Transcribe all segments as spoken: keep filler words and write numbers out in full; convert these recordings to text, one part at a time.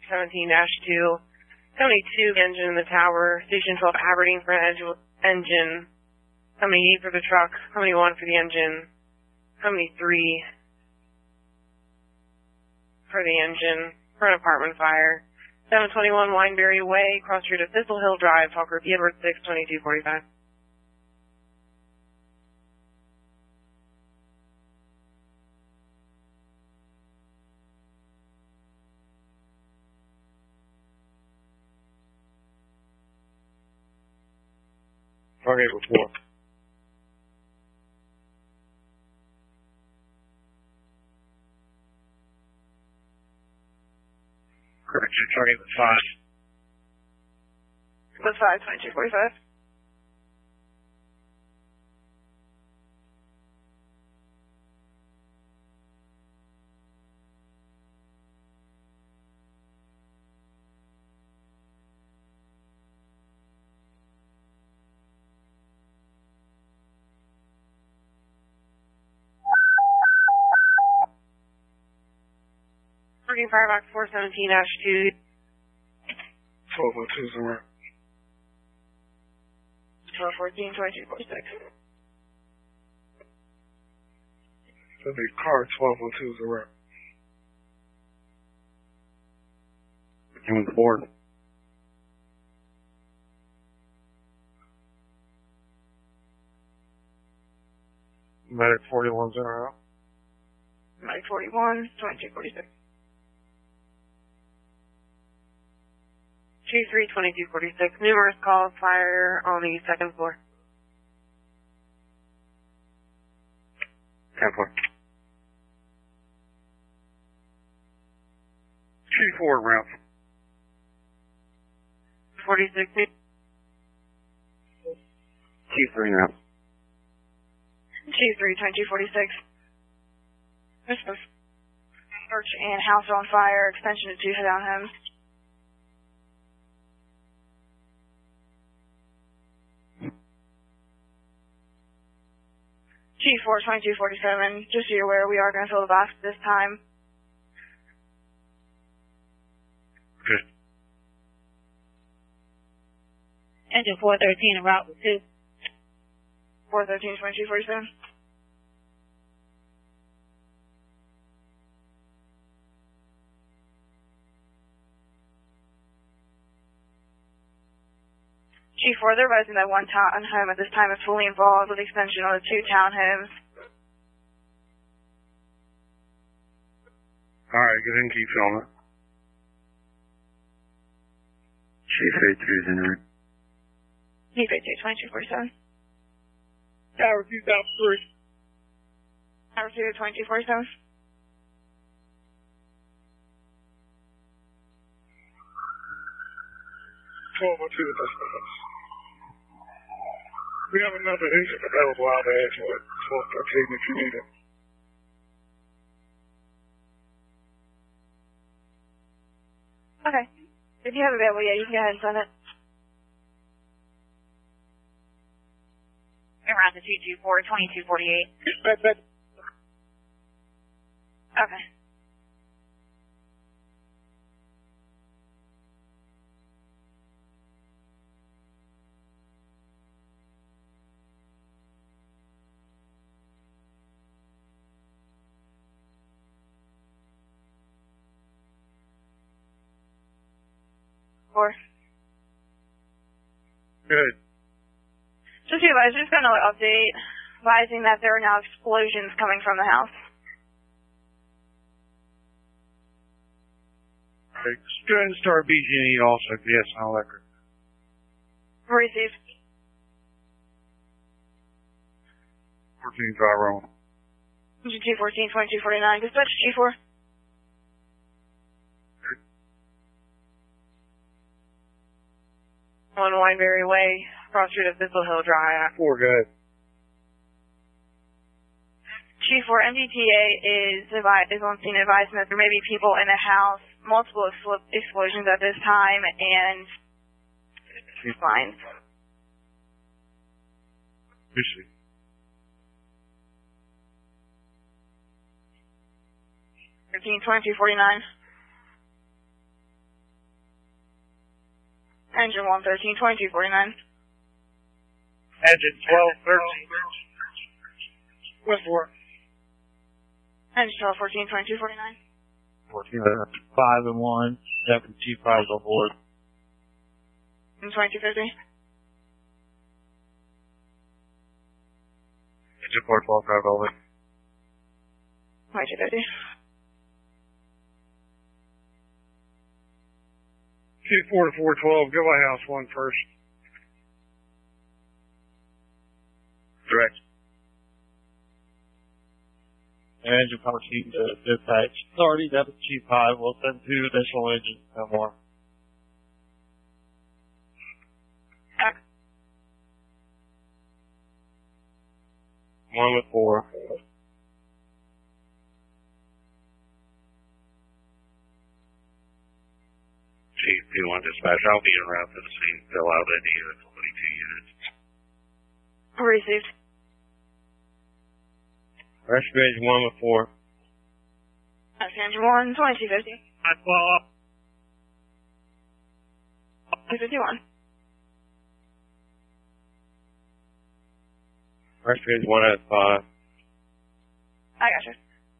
seventeen dash two. seventy-two engine in the tower. Station twelve Aberdeen for an engine. seventy-eight for the truck. seventy-one for the engine. seventy-three for the engine. For an apartment fire. seven twenty-one Wineberry Way, cross street of Thistle Hill Drive, Talk Group Edward six twenty-two forty-five. Target report. Correction, target was five. Was five twenty-two forty-five. Working Firebox four seventeen dash two. twelve oh two is around. twelve fourteen twenty-two forty-six. So the car twelve oh two is around. June fourth. Medic forty-one is around. Medic forty-one twenty-two forty-six. two three twenty-two forty-six. Numerous calls, fire on the second floor. ten four. two four round. forty-six. two three round. two three twenty-two forty-six. Church and house on fire, extension to two townhomes. G four twenty-two forty-seven, just so you're aware, we are going to fill the box this time. Good. Engine four thirteen, en route with two. four thirteen twenty-two forty-seven. G four, they're advising that one townhome at this time is fully involved with extension on the two townhomes. Alright, get in, keep filming. Chief eight two is in route. Chief eight two twenty-two forty-seven. Tower two, South three. Tower two twenty-two forty-seven. twelve oh two, that's us. We have another agent available out there for twelve thirteen if you need it. Okay. If you have it available, yeah, you can go ahead and send it. Around to two two four, twenty-two forty-eight. But, but. Okay. Four. Good. Just to advise, just got another update advising that there are now explosions coming from the house. Okay, go ahead and start B G and E also, yes, and electric. Received. fourteen five Rowan. G two fourteen twenty-two forty-nine. Dispatch G four. On Wineberry Way, cross street of Thistle Hill Drive. Four, go ahead. G four, M D T A is, is on scene advising that there may be people in the house, multiple explosions at this time, and lines. Appreciate it. thirteen twenty-two forty-nine. Engine one thirteen, twenty-two forty-nine. Engine twelve thirteen. West four. Engine twelve fourteen, twenty-two forty-nine. fourteen, five and one. Deputy Chief five on board. And twenty-two fifty. Engine four twelve, drive over. twenty-two fifty. Chief four to four twelve, go by house one first. Direct. Engine fourteen to dispatch. Authority, Deputy Chief five will send two additional engines, no more. Okay. One with four. Chief two one dispatch, I'll be en route to the scene, fill out any of the twenty-two units. Received. Rescue engine one with four. That's Engine one, twenty-two fifty. I follow up. two fifty-one. Rescue engine one at five. I got you.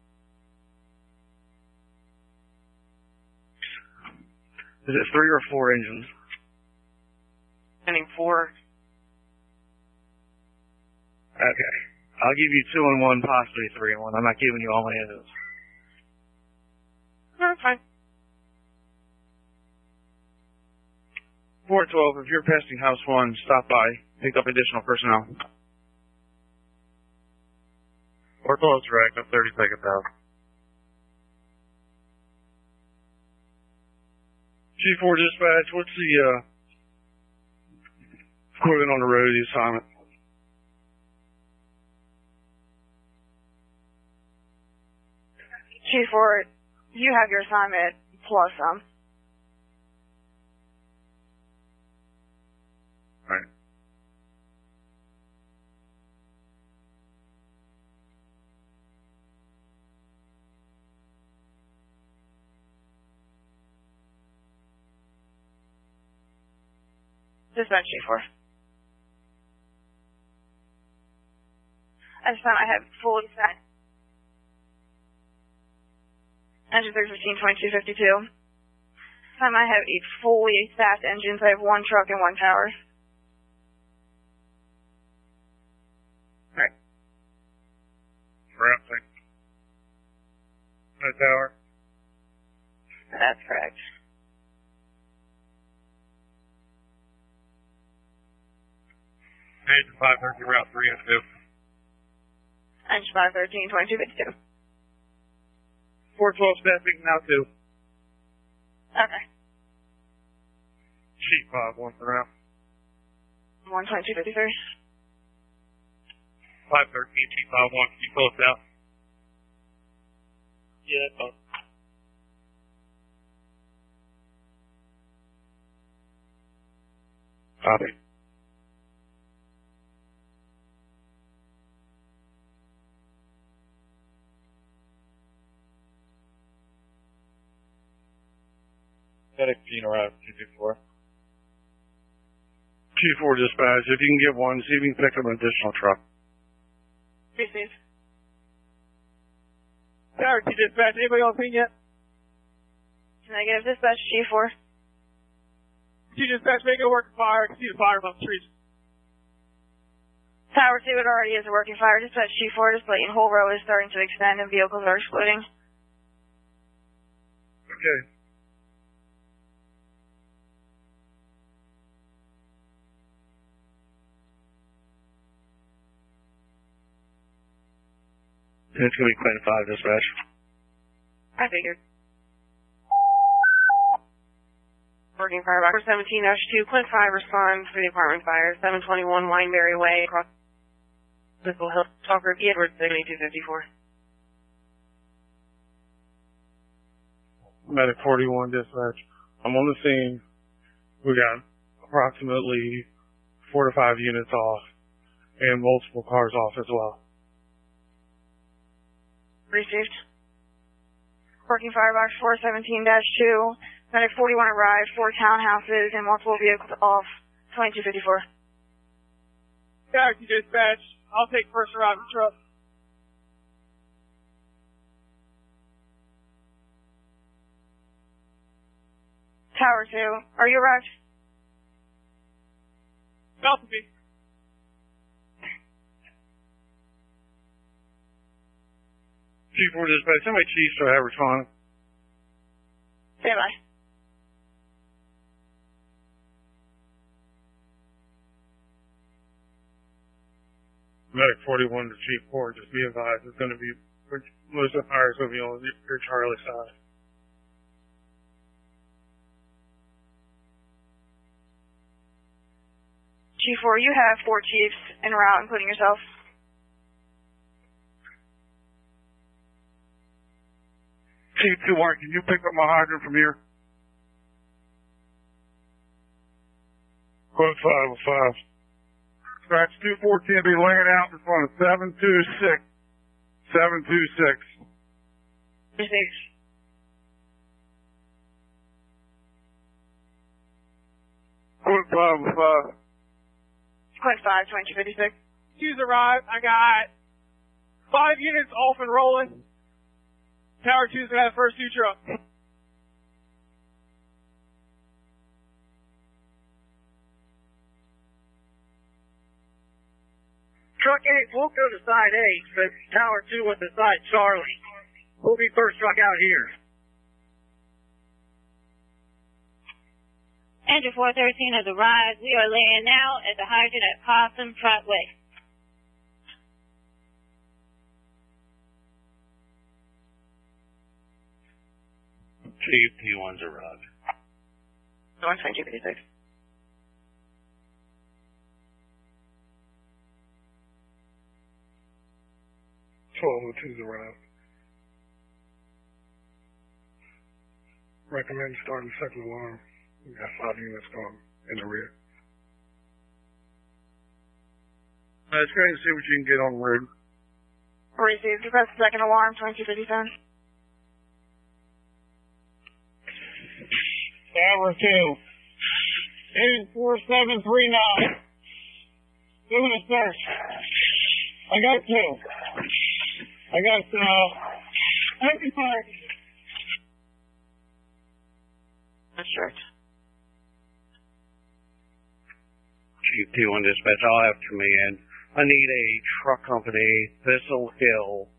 Is it three or four engines? Sending four. Okay. I'll give you two and one, possibly three and one. I'm not giving you all my engines. No, that's fine. four twelve, if you're passing house one, stop by. Pick up additional personnel. four twelve direct, I'm thirty seconds out. Chief four dispatch, what's the uh, equipment on the road, the assignment? Chief four, you have your assignment plus some. Right. Dispatch Chief four. At this time, I have fully set. Engine three fifteen, twenty-two fifty-two. This time I have a fully staffed engine, so I have one truck and one tower. Right. Right. No tower. That's correct. Engine five thirteen, route three and two. Engine five thirteen, twenty-two fifty-two. four twelve staffing now too. Okay. Chief five one around. one twenty-two fifty-three. five thirteen, Chief five one, can you pull us out? Yeah, that's fine. Copy. Medic Gene arrived, two two four. Chief four dispatch, if you can get one, see if you can pick up an additional truck. Received. Tower two dispatch, anybody on scene yet? Negative dispatch, Chief four. Two dispatch, make it work fire. I can see the fire above the trees. Tower two, it already is a working fire. Dispatch Chief four, displaying whole row is starting to extend and vehicles are exploding. Okay. It's going to be Quinn five dispatch. I figured. Working fire back for seventeen dash two, Clint five responds for the apartment fire, seven twenty-one Wineberry Way, across Missile Hill, Talker P. Edwards, seventy-two fifty-four. Medic forty-one dispatch. I'm on the scene. We got approximately four to five units off and multiple cars off as well. Received. Working firebox four seventeen dash two. Medic forty-one arrived, four townhouses and multiple vehicles off twenty-two fifty-four. Tower two dispatch. I'll take first arrival truck. Tower two, are you arrived? About to be. Chief four dispatch, how many chiefs do I have responding? Stand by. Medic forty-one to Chief four, just be advised, it's going to be, most of the fires will be on your Charlie side. Chief four, you have four chiefs en route, including yourself. Chief two one, can you pick up my hydrant from here? Quote five oh five. Scratch two four ten be laying out in front of seven two six. seven two six. Received. Quote five oh five. Quint five, twenty-two fifty-six. Two's arrived. I got five units off and rolling. Tower two's gonna have the first two trucks. Truck eight will go to side eight, but Tower two went to side Charlie. We'll be first truck out here. Engine four thirteen has arrived. We are laying now at the hydrant at Possum Trot Way. Chief T one's arrived. one twenty-two fifty-six. twelve oh two's arrived. Recommend starting second alarm. We got five units going in the rear. Uh, it's great to see what you can get on the road. Received. Request second alarm, twenty-two fifty-seven. Tower two. Eight four seven three nine. Doing a search. I got two. I got uh empty fire. That's right. Chief T one dispatch, I'll have command. I need a truck company, Thistle Hill,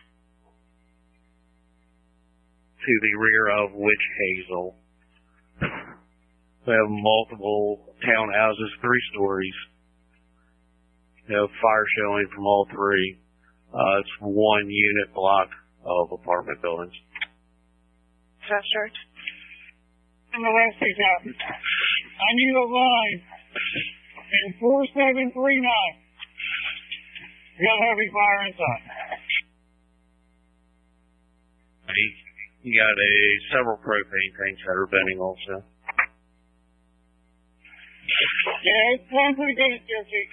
to the rear of Witch Hazel. We have multiple townhouses, three stories. We have fire showing from all three. Uh, it's one unit block of apartment buildings. That's right. And the last thing's happened. I need a line in four seven three nine. We got heavy fire inside. You got a several propane tanks that are venting also. Yeah, it's going pretty good, Chief.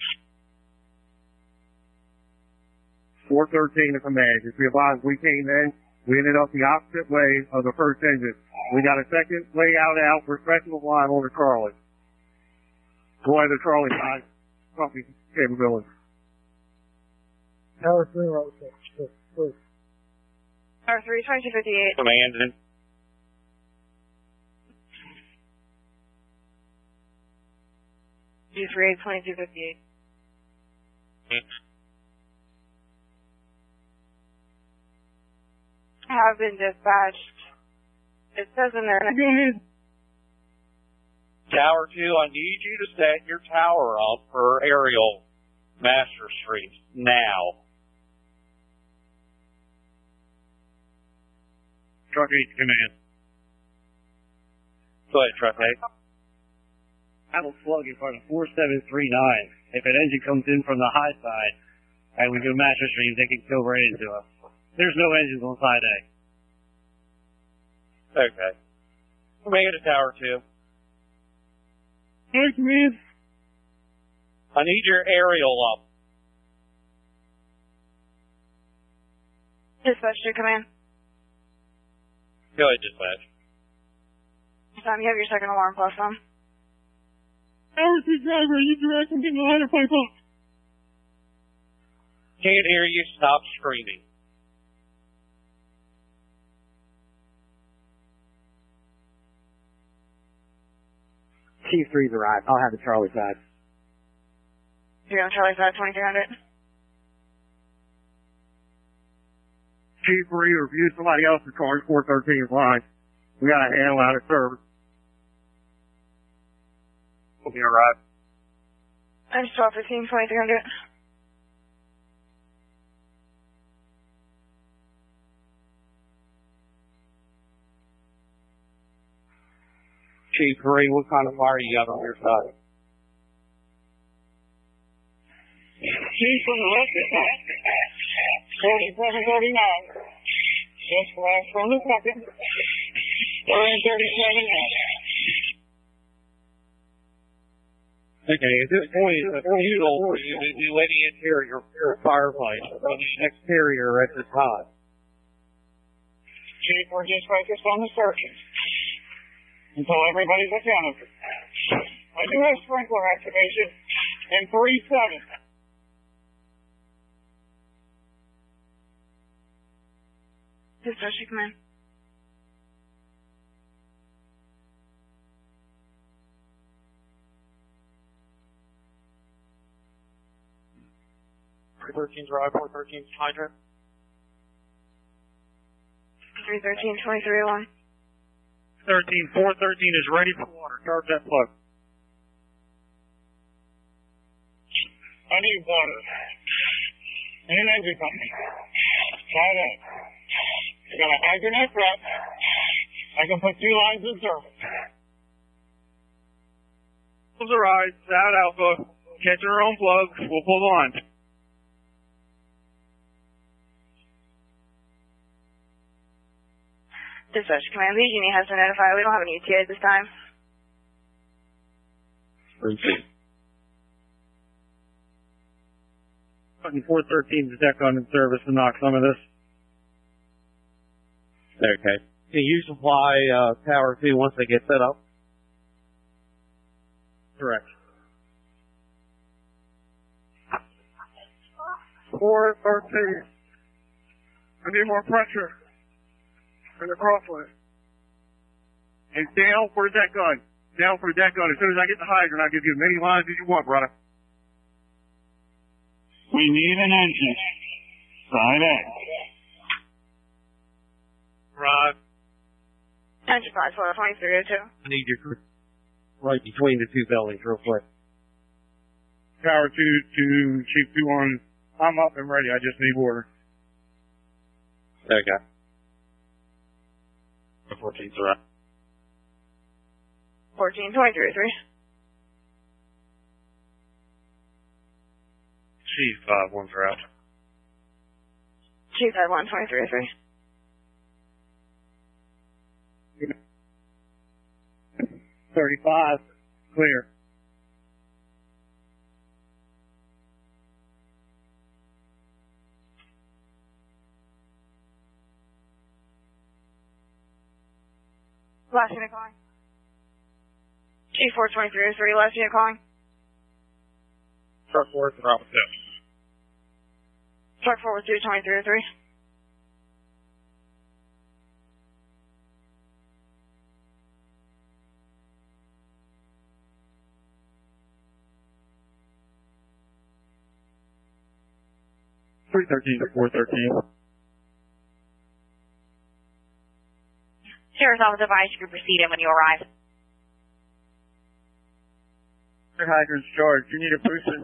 four thirteen to command. Just be advised, we came in, we ended up the opposite way of the first engine. We got a second layout out, we're stretching the line on the Charlie. Going to the Charlie side, company capability. Tower three, right, six, please. Tower three, twenty-two fifty-eight. Command. G three, twenty-two fifty-eight. Have been dispatched. It says in there. Tower two, I need you to set your tower up for aerial Master Street now. Truck eight command. Go ahead, Truck eight. I will plug in front of four seven three nine. If an engine comes in from the high side and we do Master Stream, they can go right into us. There's no engines on side A. Okay. We'll make it a Tower two. Hey, command. I need your aerial up. Dispatch to command. Go ahead, dispatch. time. You have your second alarm plus on. Tower two driver, you directing me to the ladder pipe up. Can't hear you. Stop screaming. Chief three's arrived. I'll have the Charlie side. You're on Charlie side, twenty-three hundred. Chief three, review somebody else's car, four thirteen line. We got a handle out of service. We'll be alright. I'm twelve fifteen, twenty-three hundred. Chief three, what kind of fire you got on your side? Chief from the left side. forty-seven thirty-nine. Just flash from the second. We're in thirty-seven now. Okay, at this point, it's unusual for you to do any interior firefight on the exterior at this time. Chief, we're just focused on the searches until everybody's accounted for. I do have sprinkler activation in three seven. Dispatch, come in. three thirteen drive, four thirteen hydrant. three thirteen, twenty-three oh one. thirteen, four thirteen is ready for water. Charge that plug. I need water. And an engine company. Try that. I got a hydrant at front. I can put two lines in service. Pulls a ride, out alpha, catching her own plug, we'll pull the line. Dispatch command, P G and E has been notified. We don't have an E T A at this time. four thirteen is deck on in service to knock some of this. Okay. Can you supply uh, Tower two once they get set up? Correct. four thirteen. I need more pressure in the crossway. And down for the deck gun. Down for the deck gun. As soon as I get the hydrant, I'll give you as many lines as you want, brother. We need an engine. Side A. Rod. Engine five, twenty-three oh two. I need your crew right between the two buildings real quick. Tower two to Chief two on. I'm up and ready. I just need water. Okay. The fourteen's right. fourteen, twenty-three oh three. Chief, five, one's out. Chief had one, twenty-three oh three. thirty-five. Clear. Last unit calling. Chief four twenty-three oh three, last unit calling. Truck four, route six. Truck four with two, twenty-three oh three. three thirteen to four thirteen. Sheriff's Office advised you can proceed in when you arrive. Your hydrant's charged. You need a booster.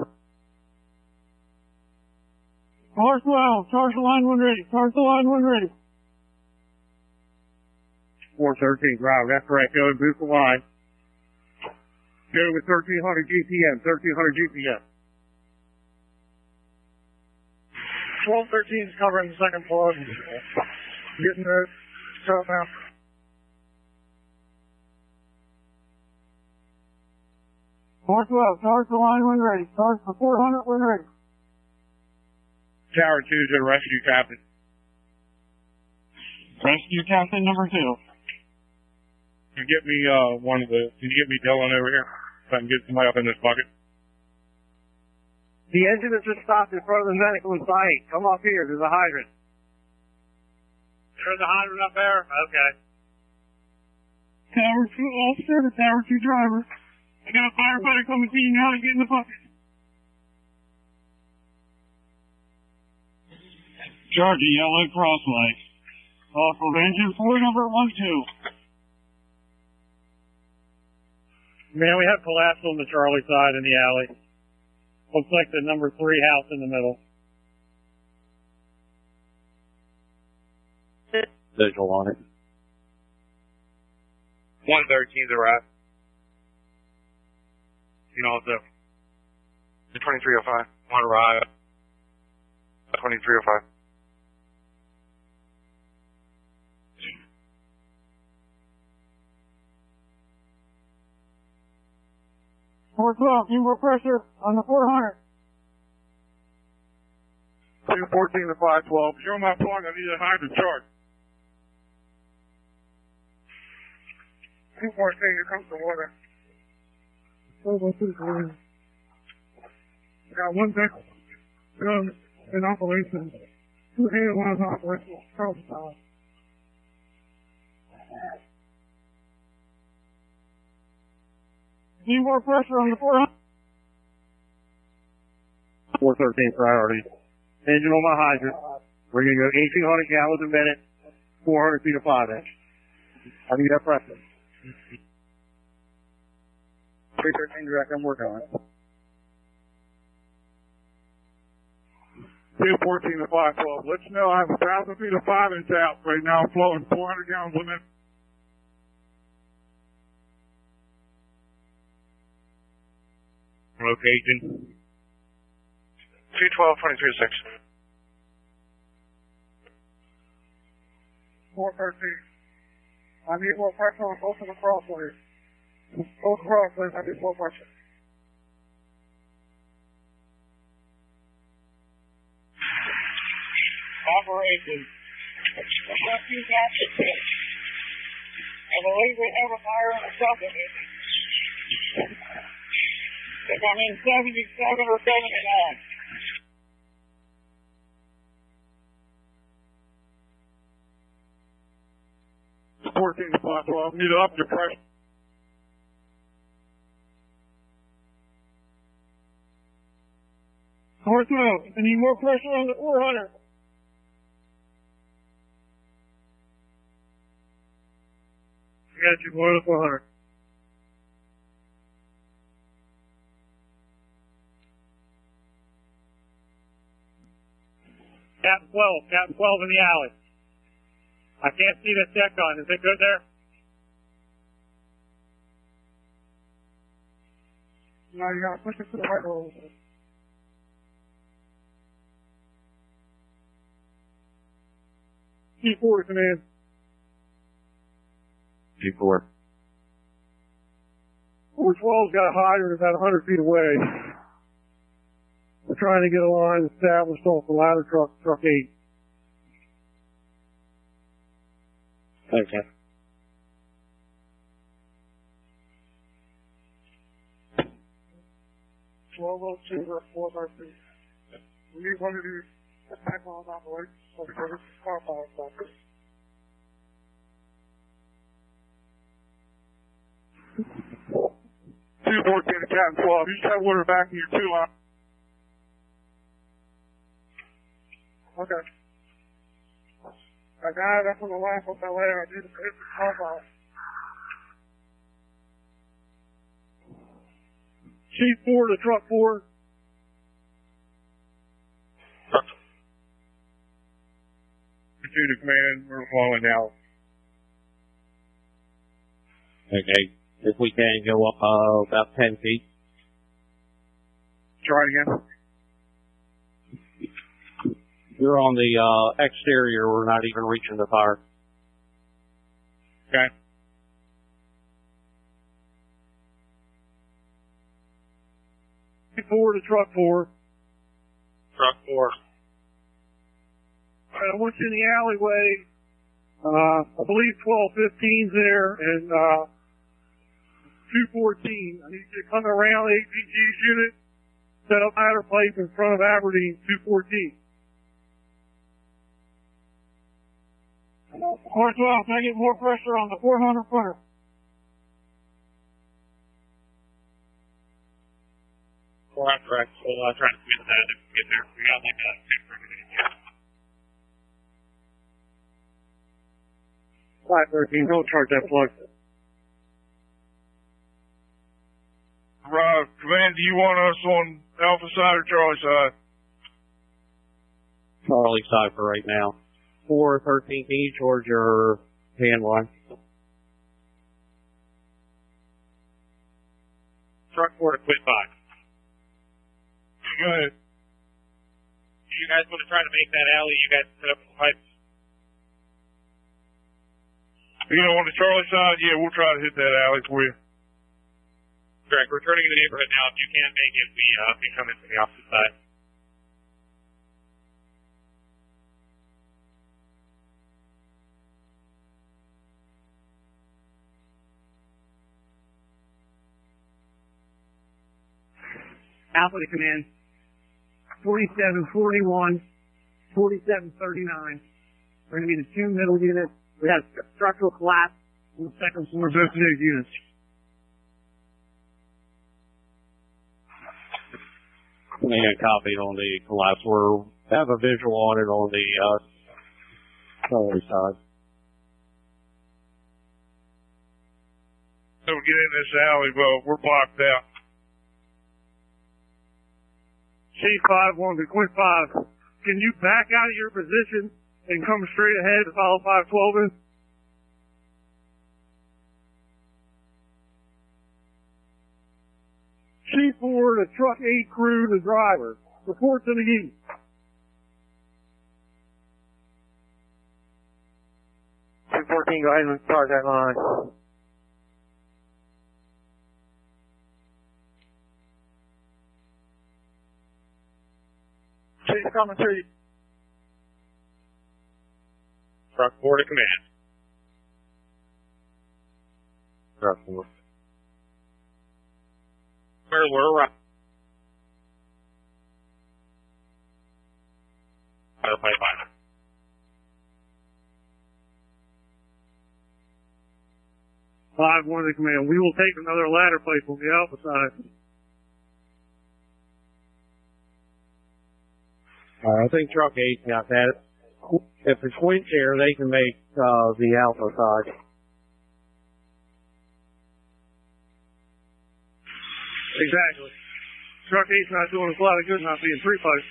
Charge well. Charge the line when ready. Charge the line when ready. four thirteen, right. That's correct. Go and boost the line. Go with thirteen hundred G P M. thirteen hundred G P M. twelve thirteen is covering the second plug. Getting the truck now. Charge well. Charge the line when ready. Charge the four hundred when ready. Tower two to rescue captain. Rescue captain number two. can you get me uh one of the? Can you get me Dylan over here so I can get somebody up in this bucket? The engine is just stopped in front of the medical and site. Come up here. There's a hydrant. There's a hydrant up there. Okay. Tower two officer to Tower two driver. I got a firefighter coming to you now to get in the bucket. Charging yellow crossway. Off of engine four number one two. Man, we have collapse on the Charlie side in the alley. Looks like the number three house in the middle. Visual on it. one thirteen to the right. You know, the, the twenty-three oh five. One right. twenty-three oh five. four twelve, need more pressure on the four hundred. two fourteen to five twelve. Show my plug. I need a hydrant charge. two fourteen, here comes the water. Got one deck um, in operation. Two hand lines operational. Charlie side. Need more pressure on the four hundred. four thirteen priority. Engine on my hydrant. We're going to go eighteen hundred gallons a minute, four hundred feet of five inch. I need that pressure. three thirteen direct, I'm working on it. two fourteen to five twelve. Let you know I have a thousand feet of five inch out right now. I'm flowing four hundred gallons a minute. Location. two twelve, twenty-three oh six. four thirteen. I need more pressure on both of the crossways. Both crossways, I need more pressure. Operation. Fucking captain. I believe we have a fire in the second. If I'm in seventy-seven or seventy-nine. fourteen to five twelve. Need to up your pressure. Four twelve. I need more pressure on the four hundred. I got you, below the four hundred. Captain twelve, Captain twelve in the alley. I can't see the deck on. Is it good there? No, you gotta push it to the right a little bit. T four, command. G four. four twelve's got a hydrant about one hundred feet away. We're trying to get a line established off the ladder truck, truck eight. Okay. twelve oh two or four thirteen. We need one of these attack lines operations so we can get this car power stopped. two fourteen to Captain twelve. You should have water back in your two line. Okay. I got it up on the line from L A. I need to hit the car power. Chief four to truck four. Two to command. We're flowing now. Okay. If we can go up uh, about ten feet. Try it again. We're on the uh, exterior. We're not even reaching the fire. Okay. Four to truck four. Truck four. All right, I want you in the alleyway Uh, I believe twelve fifteen's there, and, uh, two fourteen. I need you to come around A P G's unit, set up ladder plates in front of Aberdeen, two fourteen. Four twelve, can I get more pressure on the four hundred footer? Four out direct, so uh, trying to squeeze that if we get there. We got like a six for a minute here. five thirteen, don't charge that plug. Right, Command, do you want us on Alpha side or Charlie side? Charlie side for right now. four thirteen, can you charge your hand line? Truck four to quit five. Go ahead. You guys want to try to make that alley? You guys set up some pipes. You know, on the Charlie side, yeah, we'll try to hit that alley for you. Correct. We're turning in the neighborhood now. If you can't make it, we uh, can come in from the opposite side. Alpha to command. forty-seven forty-one, forty-seven thirty-nine. We're going to be the two middle units. We have structural collapse on the second floor of both of those units. I need a copy on the collapse. We have a visual on it on the uh, Charlie side. So we get in this alley, well, we're blocked out. C five one to quit five. Can you back out of your position and come straight ahead to follow five twelve in? C four to truck eight crew to driver. Report to the east. two fourteen, go ahead and start that line. Chase coming to you. Truck four to command. Truck four. Where we're right. Ladder plate five. Five one to command. We will take another ladder plate from the alpha side. Uh, I think truck eight got that. If it's winch here, they can make uh, the alpha side. Exactly. Truck eight's not doing us a lot of good not being three post.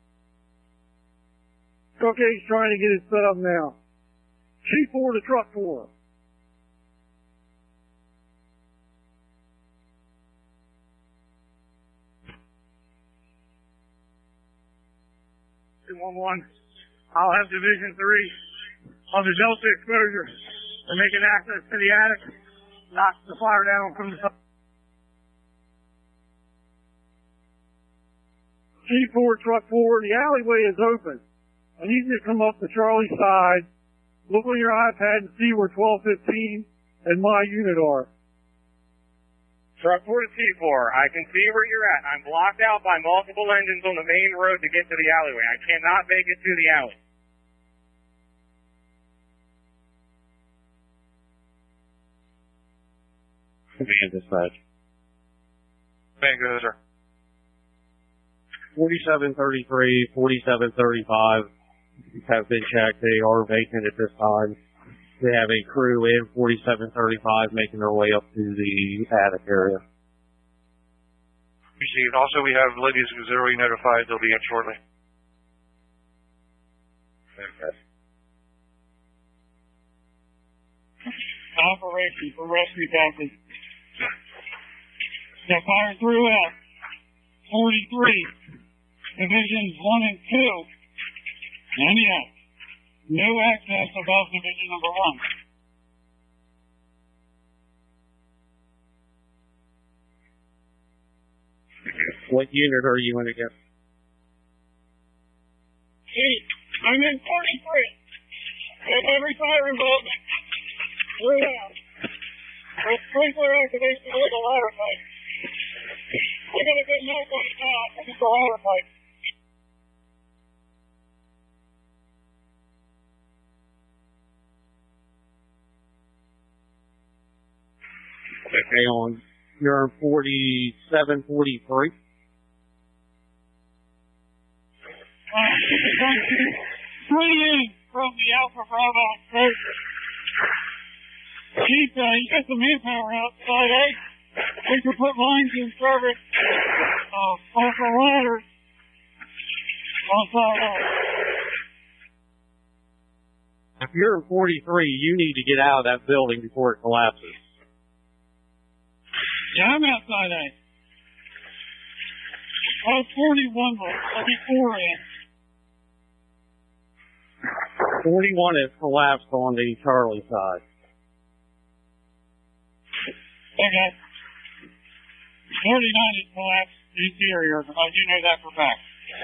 Truck eight's trying to get it set up now. C four to truck four. two one one. I'll have Division three on the Delta exposure and making access to the attic. Knock the fire down from the top. C four, truck four, the alleyway is open. I need you to come up the Charlie side, look on your iPad and see where twelve fifteen and my unit are. Truck four to C four, I can see where you're at. I'm blocked out by multiple engines on the main road to get to the alleyway. I cannot make it to the alley. Command dispatch. Thank you, sir. forty-seven thirty-three, forty-seven thirty-five have been checked. They are vacant at this time. They have a crew in forty-seven thirty-five making their way up to the attic area. Received. Also, we have ladies auxiliary notified. They'll be in shortly. Okay. Operation for rescue package. They're firing through at forty-three. Divisions one and two. And yes, no access above division number one. What unit are you in again? Eight. I'm in forty-three. Every siren boat, we're down. With sprinkler activation with the ladder pipe. I got a good knock on the top. I just the ladder pipe. Okay, on you're forty-seven forty-three. twenty-eight from the Alpha Bravo station. Chief, uh, you got some manpower outside, eh? We can put lines in service, uh, off the ladders. Also, uh, If you're in forty-three, you need to get out of that building before it collapses. yeah, I'm outside, eh? I was forty-one, but I'll be four in. forty-one has collapsed on the Charlie side. Okay. forty-nine is collapsed interior. I do know that for a fact.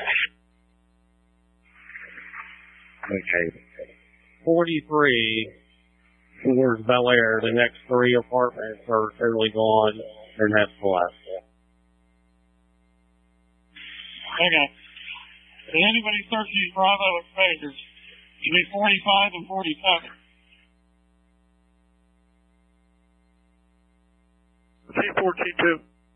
Okay. forty-three towards Bel Air. The next three apartments are totally gone and have collapsed. Okay. Did anybody search these Bravo exposures? It'd be forty-five and forty-seven. T four, T two.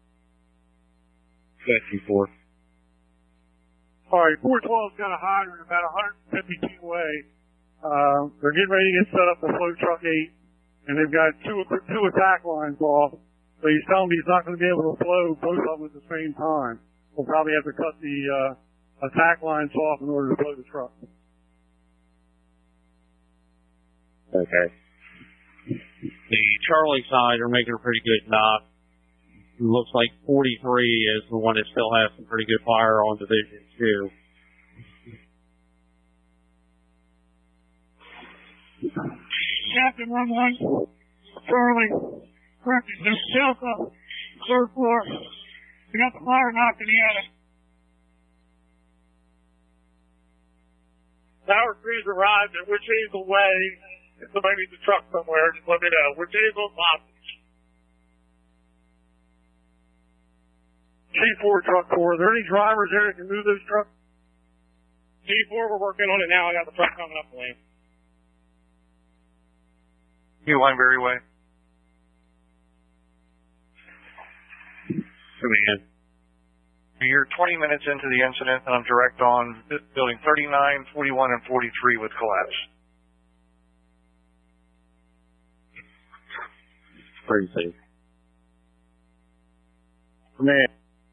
That's T four. Alright, four twelve's got a hydrant about one hundred fifty feet away. Uh, they're getting ready to get set up for flow truck eight, and they've got two two attack lines off. So he's telling me he's not going to be able to flow both of them at the same time. We'll probably have to cut the uh, attack lines off in order to flow the truck. Okay. The Charlie side are making a pretty good knock. It looks like forty-three is the one that still has some pretty good fire on Division two. Captain one one, Charlie, corrected, there's Delta, third floor. We got the fire knocked in the attic. Tower three's arrived at Witch Hazel Way. If somebody needs a truck somewhere, just let me know. Witch Hazel, hostage. T four truck four. Are there any drivers there that can move those trucks? T four, we're working on it now. I got the truck coming up the lane. You Wineberry Way. Command. You're twenty minutes into the incident, and I'm direct on building thirty-nine, forty-one, and forty-three with collapse. Pretty safe. Command.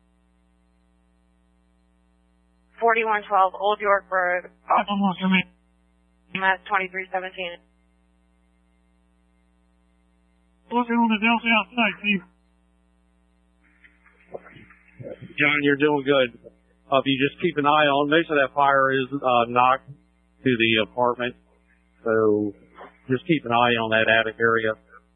forty-one twelve Old York Road. Almost for me. That's twenty-three seventeen. Looking on the Delta outside, Steve. John, you're doing good. Uh, if you just keep an eye on, most of that fire is uh, knocked to the apartment, so just keep an eye on that attic area.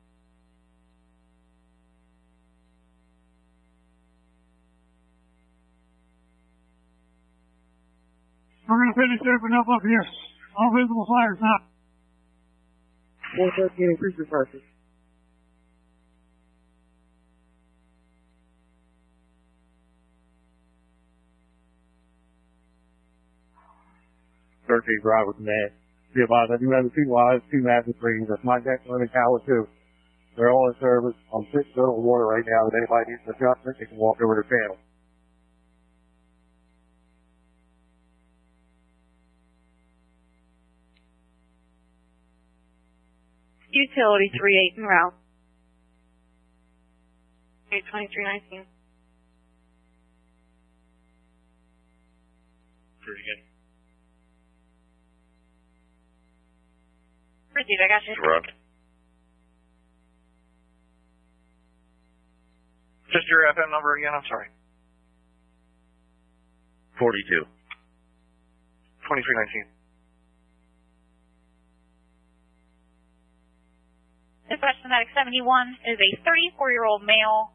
We're going to finish opening up up here. All visible fires now. four thirteen, increase your pressure. thirteen driver command. Be advised, I do have the two wives, two massive screens. That's my deck and tower two. They're all in service. I'm six foot of water right now. If anybody needs an adjustment, they can walk over the channel. Utility three eight en route. eight twenty-three nineteen. Pretty good. Proceed, I got you. Correct. Just your F M number again, I'm sorry. forty-two. twenty-three nineteen. Dispatch Fanatic seventy-one is a thirty-four-year-old male.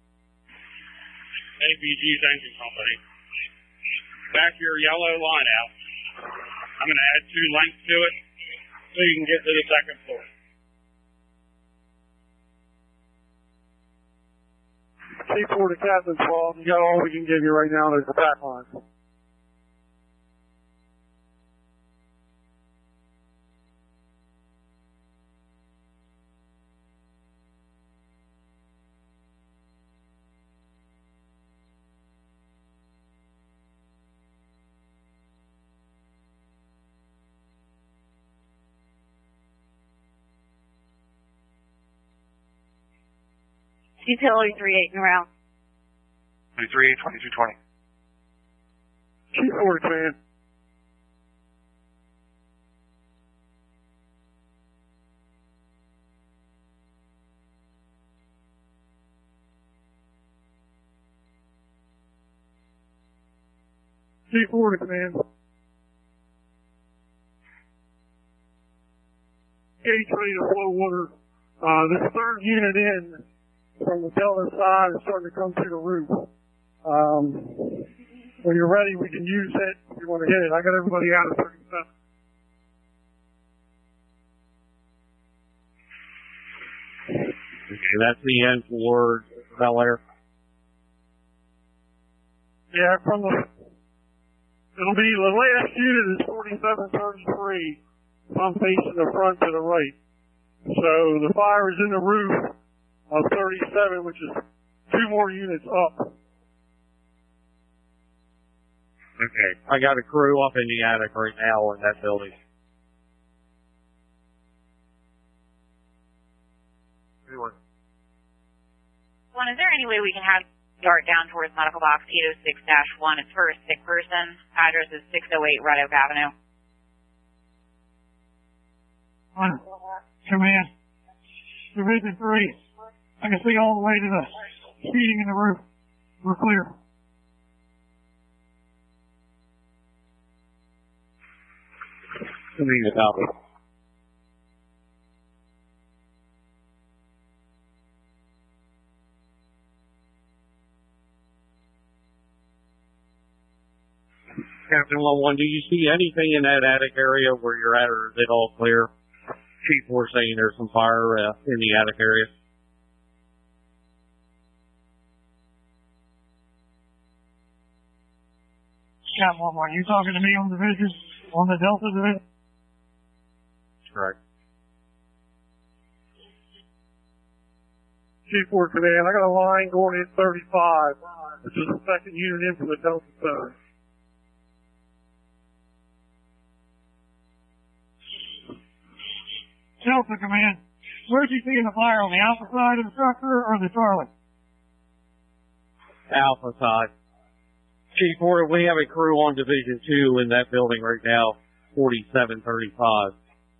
A B G's Engine Company. Back your yellow line out. I'm going to add two lengths to it. so you can get to the second floor. C four to Captain's Fault. You got all we can give you right now. There's the back line. Utility three eight and around. three eight, twenty-two twenty. C four to command. C four to command. Gates ready to flow water. Uh, this third unit in from the Delta side is starting to come through the roof. Um, when you're ready, we can use it if you want to hit it. I got everybody out at thirty-seven. Okay, that's the end for Bel Air. Yeah, from the, it'll be the last unit is forty-seven thirty-three. I'm facing the front to the right. So the fire is in the roof of thirty-seven, which is two more units up. Okay. I got a crew up in the attic right now in that building. Anyone? One, is there any way we can have dart down towards medical box eight oh six dash one? It's for a sick person. Address is six oh eight Red Oak Avenue. One. Command. Division three. I can see all the way to the heating in the roof. We're clear. Something about it. Captain one one, do you see anything in that attic area where you're at, or is it all clear? Chief, we're saying there's some fire uh, in the attic area. Captain one one, you talking to me on the division? On the Delta division? Correct. Chief four Command, I got a line going in thirty-five, which is the second unit in from the Delta Center. Delta Command, where's he seeing the fire, on the Alpha side of the structure or the Charlie? Alpha side. Chief Porter, we have a crew on Division two in that building right now, forty-seven thirty-five.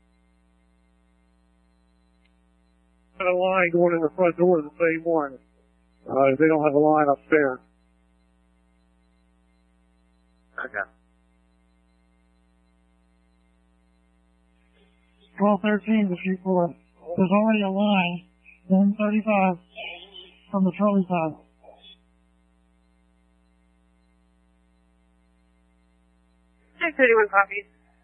Got a line going in the front door of the same one. Uh, they don't have a line upstairs. Okay. twelve thirteen to shoot for. There's already a line, one thirty-five, from the Charlie side. six thirty-one copies.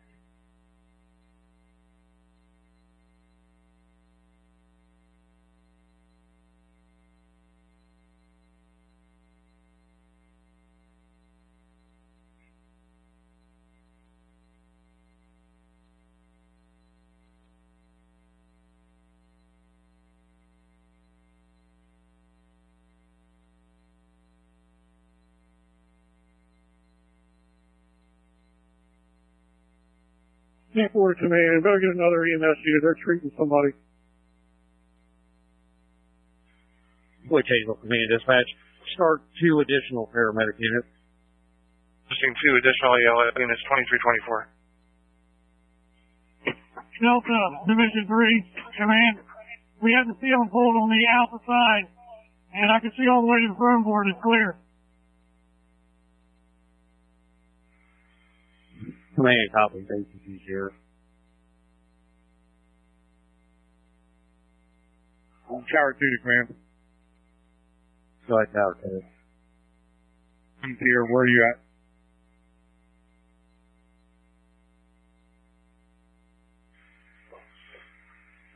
Chief four Command, better get another E M S unit. They're treating somebody. Which Hazel Command Dispatch, start two additional paramedic units. Listing two additional E L F units, twenty-three twenty-four. Delta, Division three, Command. We have the ceiling pulled on the Alpha side, and I can see all the way to the firm board. It's clear. Command copy, thank you, Sheriff. Tower two to command. Go ahead, Tower two. I'm here. Where are you at?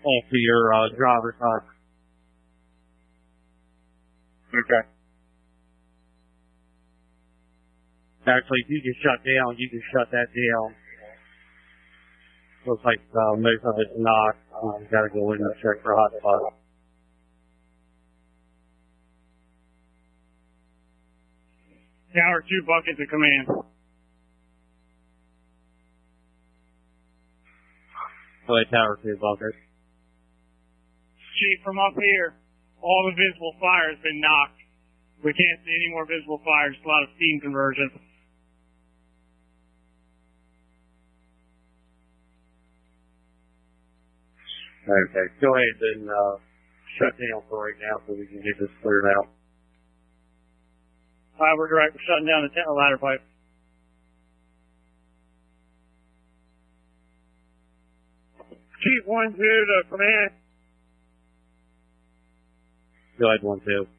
off to your uh, driver's side. Okay. Actually, if you can shut down, you can shut that down. Looks like uh, most of it's not. Uh, you got to go in and check for hotspot. Tower two bucket to command. Go ahead, Tower two bucket. Chief, from up here, all the visible fire has been knocked. We can't see any more visible fire. Just a lot of steam conversion. Okay, go ahead and uh, shut down for right now so we can get this cleared out. All right, we're direct. We're shutting down the t- ladder pipe. Chief one two to command. Go ahead, one two.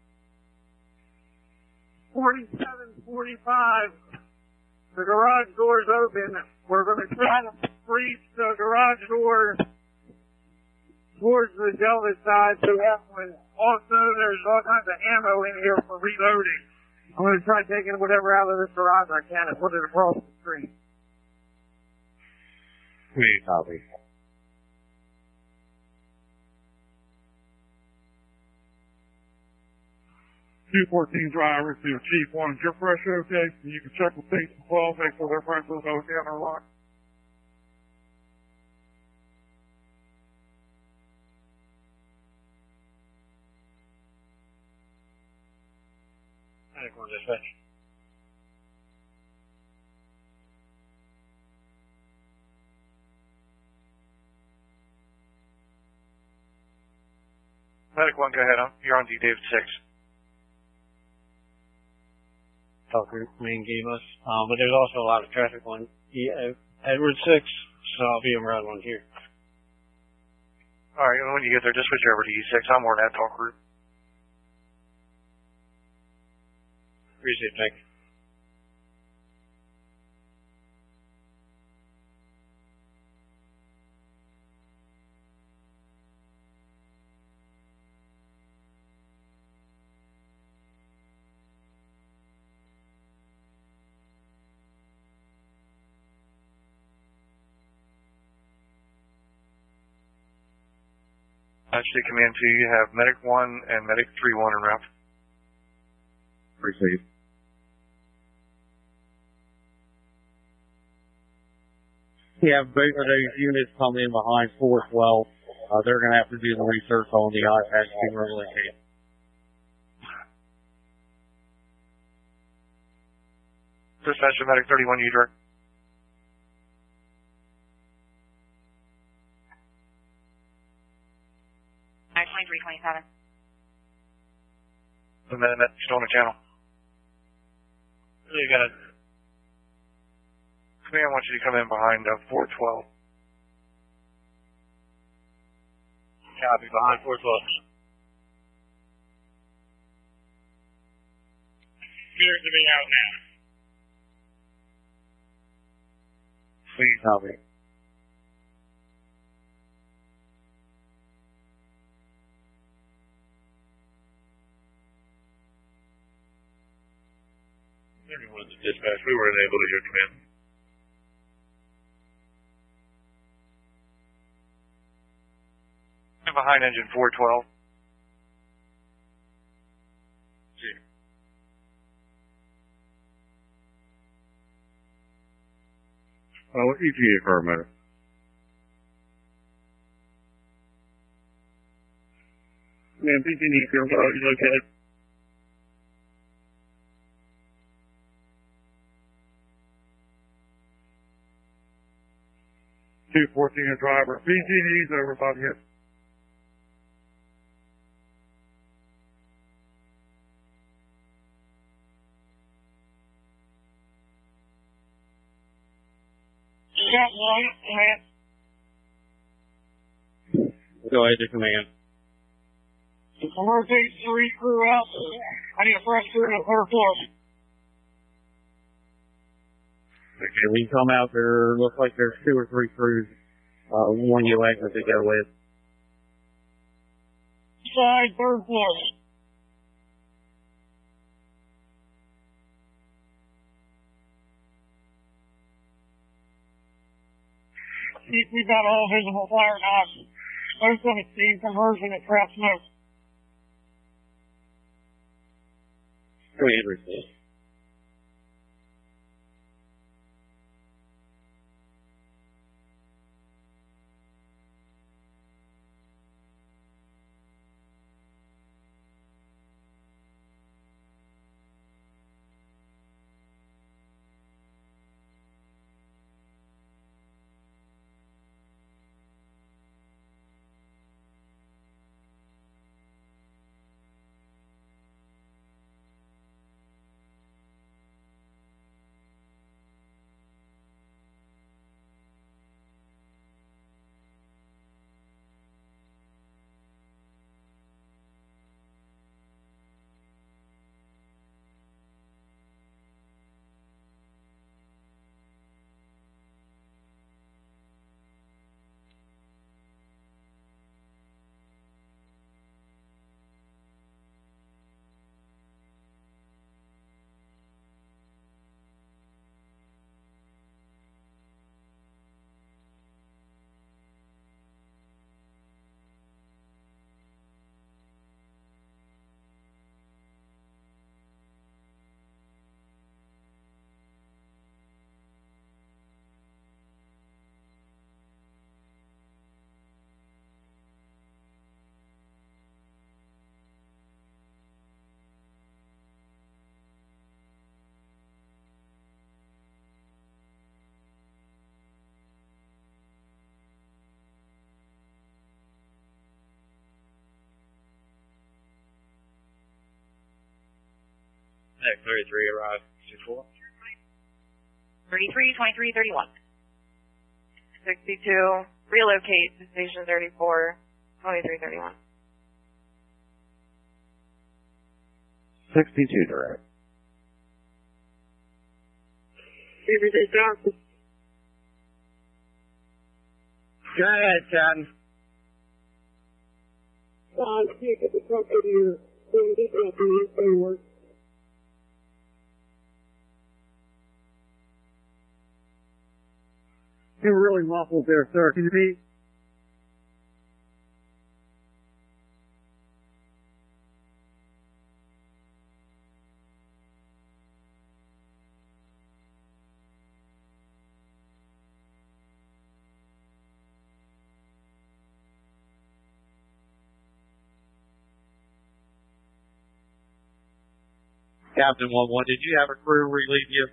forty-seven forty-five. The garage door's open. We're going to try to breach the garage door towards the Delta side to that one. Also, there's all kinds of ammo in here for reloading. I'm going to try taking whatever out of this garage I can and put it across the street. Please, copy. two fourteen driver to Chief one. Is your pressure okay? You can check with Station twelve, make sure their pressure is okay on our lock. I think we're dispatch. Medic one, go ahead. You're on D David six. Talker, main gave us. Um, but there's also a lot of traffic on E- Edward six, so I'll be around one here. All right, when you get there, just switch over to E six. I'm more than that talk group. Appreciate it, thank you. Actually, Command two, you have Medic one and Medic three one en route. Appreciate it. Yeah, both of those units come in behind four twelve. Uh, they're going to have to do the research on the iPad to relocate. Dispatcher Medic thirty-one, you direct. twenty-three twenty-seven. The minute, still on the channel. You got it. Command wants you to come in behind uh, four twelve. Copy, behind four twelve. Appears to be out now. Please, copy. Everyone's dispatch. We weren't able to hear command. Behind engine four twelve. Oh, E T A for a minute. Man, P T needs to go. You okay? two fourteen a driver. P T D's over about here. Got one, man. Go ahead to command. Rotate three crew out. I need a fresh crew in the third floor. Okay, we come out there, looks like there's two or three crews, uh, one you exit to go with. side, third floor. Chief, we've got all visible fire now. Most of it's steam conversion and trap smoke. Go ahead, Rick. Next, thirty-three arrived. two four. thirty-three, twenty-three, thirty-one. sixty-two, relocate to station thirty-four, twenty-three thirty-one. sixty-two direct. Everyday Johnson. Go ahead, Captain. Uh, take at the top of your phone, get up and your phone work. You're really muffled there, sir. Can you be? Captain one one, did you have a crew relieve you?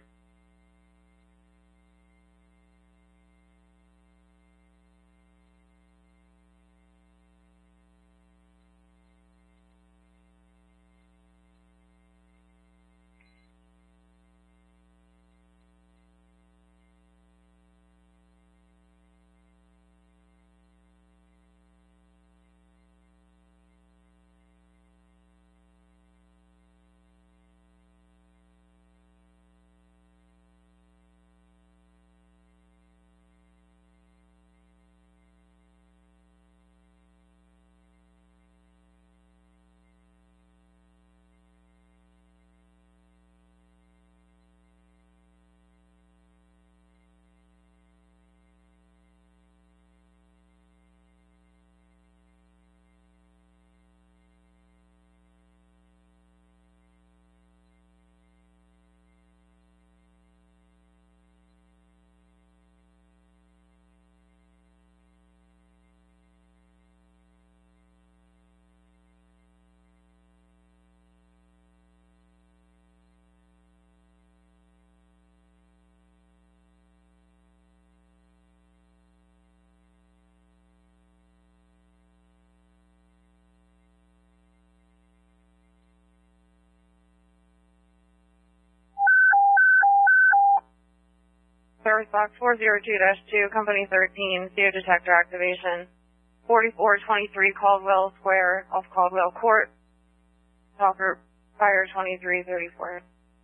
Service box four zero two dash two, company thirteen, C O detector activation. forty-four twenty-three Caldwell Square, off Caldwell Court. Talker, fire twenty-three thirty-four.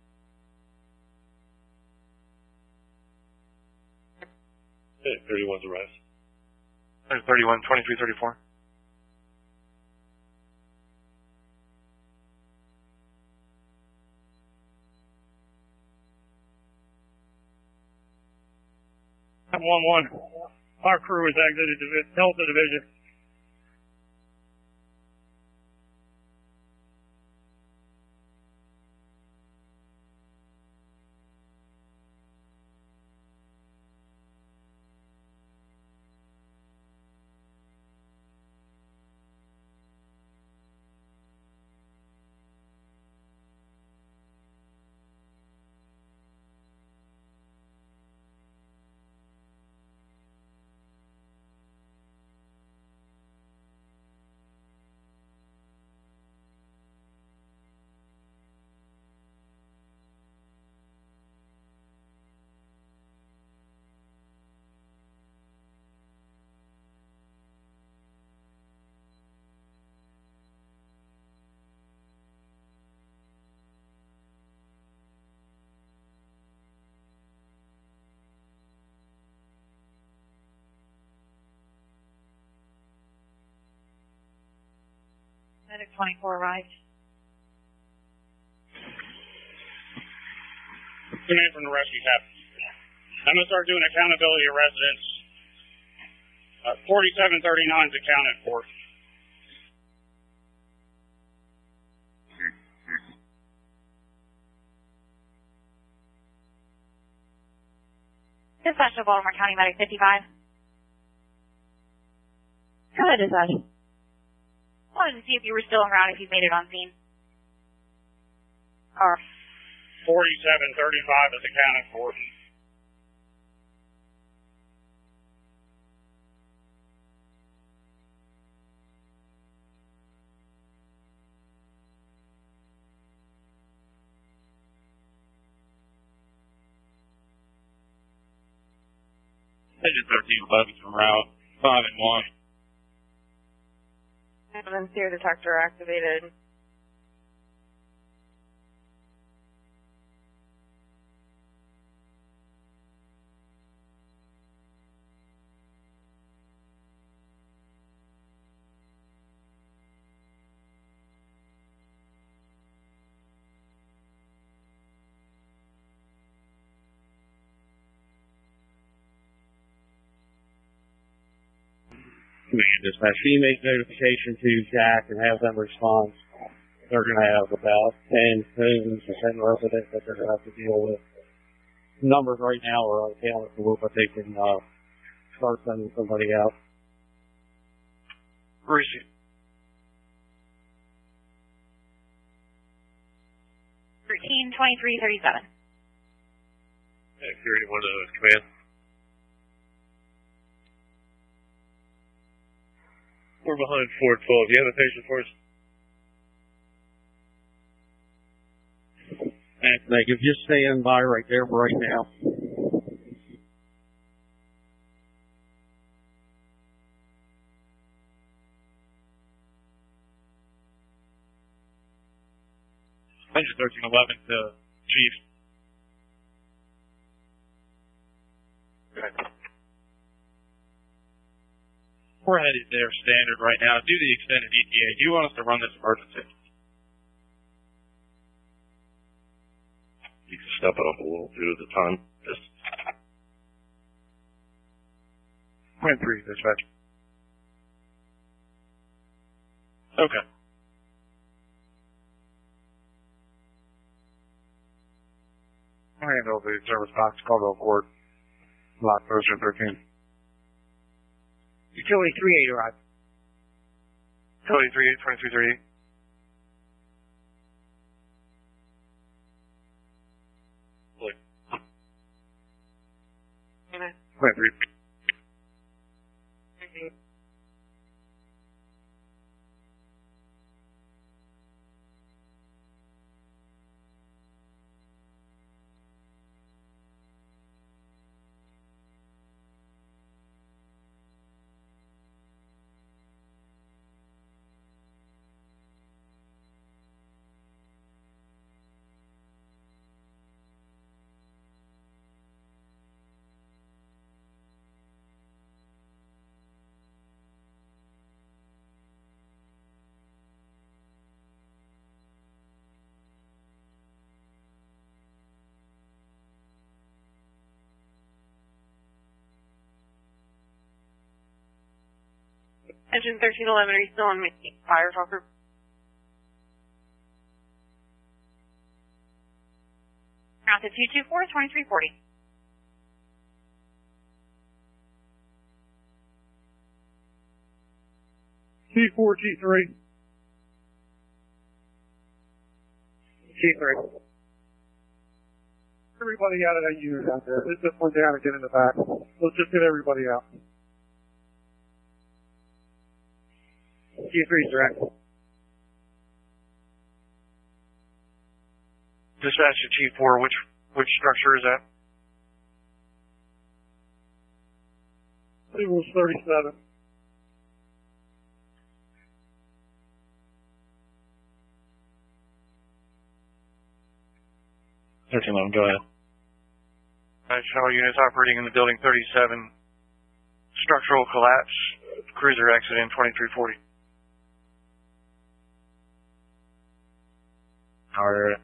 Okay, thirty-one's arrived. thirty-one, twenty-three, thirty-four. one one. Our crew has exited the Delta Division. Medic twenty-four arrived. Command from the rescue captain. I'm going to start doing accountability of residents. Uh, forty-seven thirty-nine is accounted for. Dispatch to Baltimore County Medic fifty-five. Go ahead, Dispatch. Wanted to see if you were still en route, if you made it on scene. Or forty-seven thirty-five is accounted for. Engine thirteen buttons from route five and one. And seer detector activated. Dispatch, can you make notification to Jack and have them respond? They're going to have about ten homes and ten residents that they're going to have to deal with. Numbers right now are unaccounted for, but they can uh, start sending somebody out. Receive. thirteen twenty-three thirty-seven. Security one of those, command. We're behind four twelve. Do you have a patient for us? Thanks, Megan. Just stand by right there right now. Engine thirteen eleven to Chief. Okay. We're headed there standard right now. Due to the extended E T A, do you want us to run this emergency? You can step it up a little due to the time. Just Point three, dispatch. Okay. I handle the service box, Caldwell Court, lot Ocean thirteen. Utility three eight arrived. Utility three eight, twenty-three thirty-eight. Point three. Engine thirteen eleven, are you still on fire, Talker? Out to two two four, twenty-three forty. T four, T three. T three. Everybody out of that unit out there. Let's just one down and get in the back. Let's just get everybody out. T three, direct. Dispatch to T four, which which structure is that? It was thirty-seven. thirteen eleven, go ahead. Alright, shuttle units operating in the building thirty-seven. Structural collapse. Cruiser exit in twenty-three forty. Alright.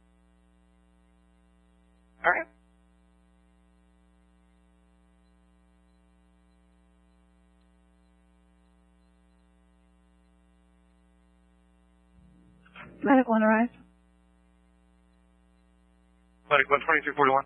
Alright. Medic one arrived. Medic one, twenty-three forty-one.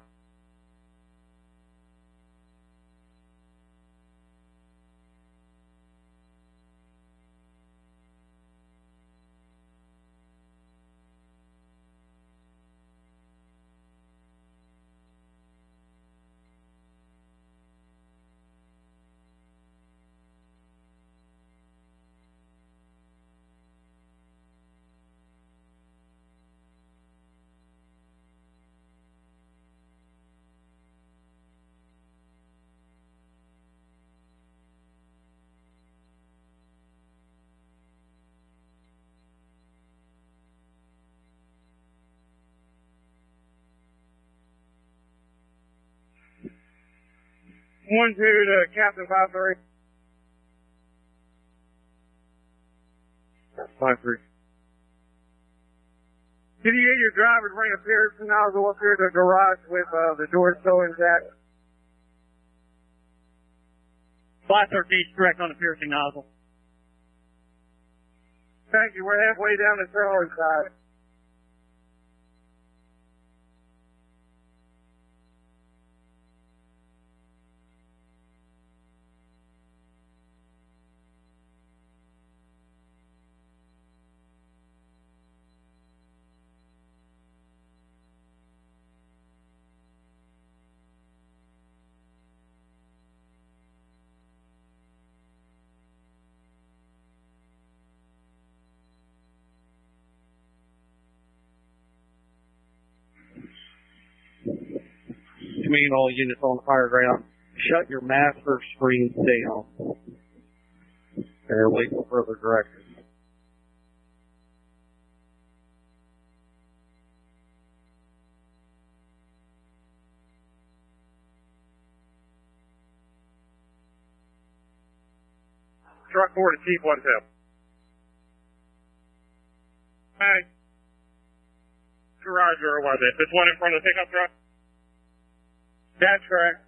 One two to Captain five three. Five three. Can you get your driver to bring a Pearson nozzle up here to the garage with uh, the door still intact? five thirteen, direct on the piercing nozzle. Thank you. We're halfway down the trailer side. Command all units on the fire ground. Shut your master screens down. And wait for further directions. Truck four to Chief one two. Hey. Garage or was it? This one in front of the pickup truck? That's correct.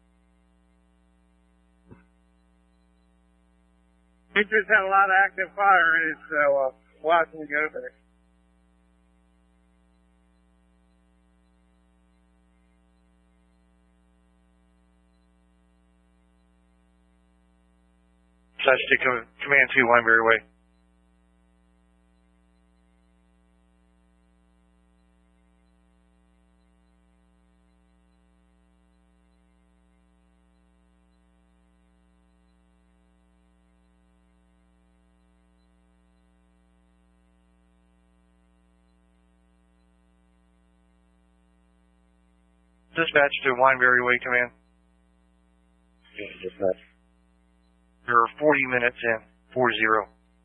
We just had a lot of active fire in it, so uh, watching it go there. Dispatch to com- Command two, Wineberry Way. Dispatch to Wineberry Way, Command. Dispatch. You're forty minutes in. Four zero.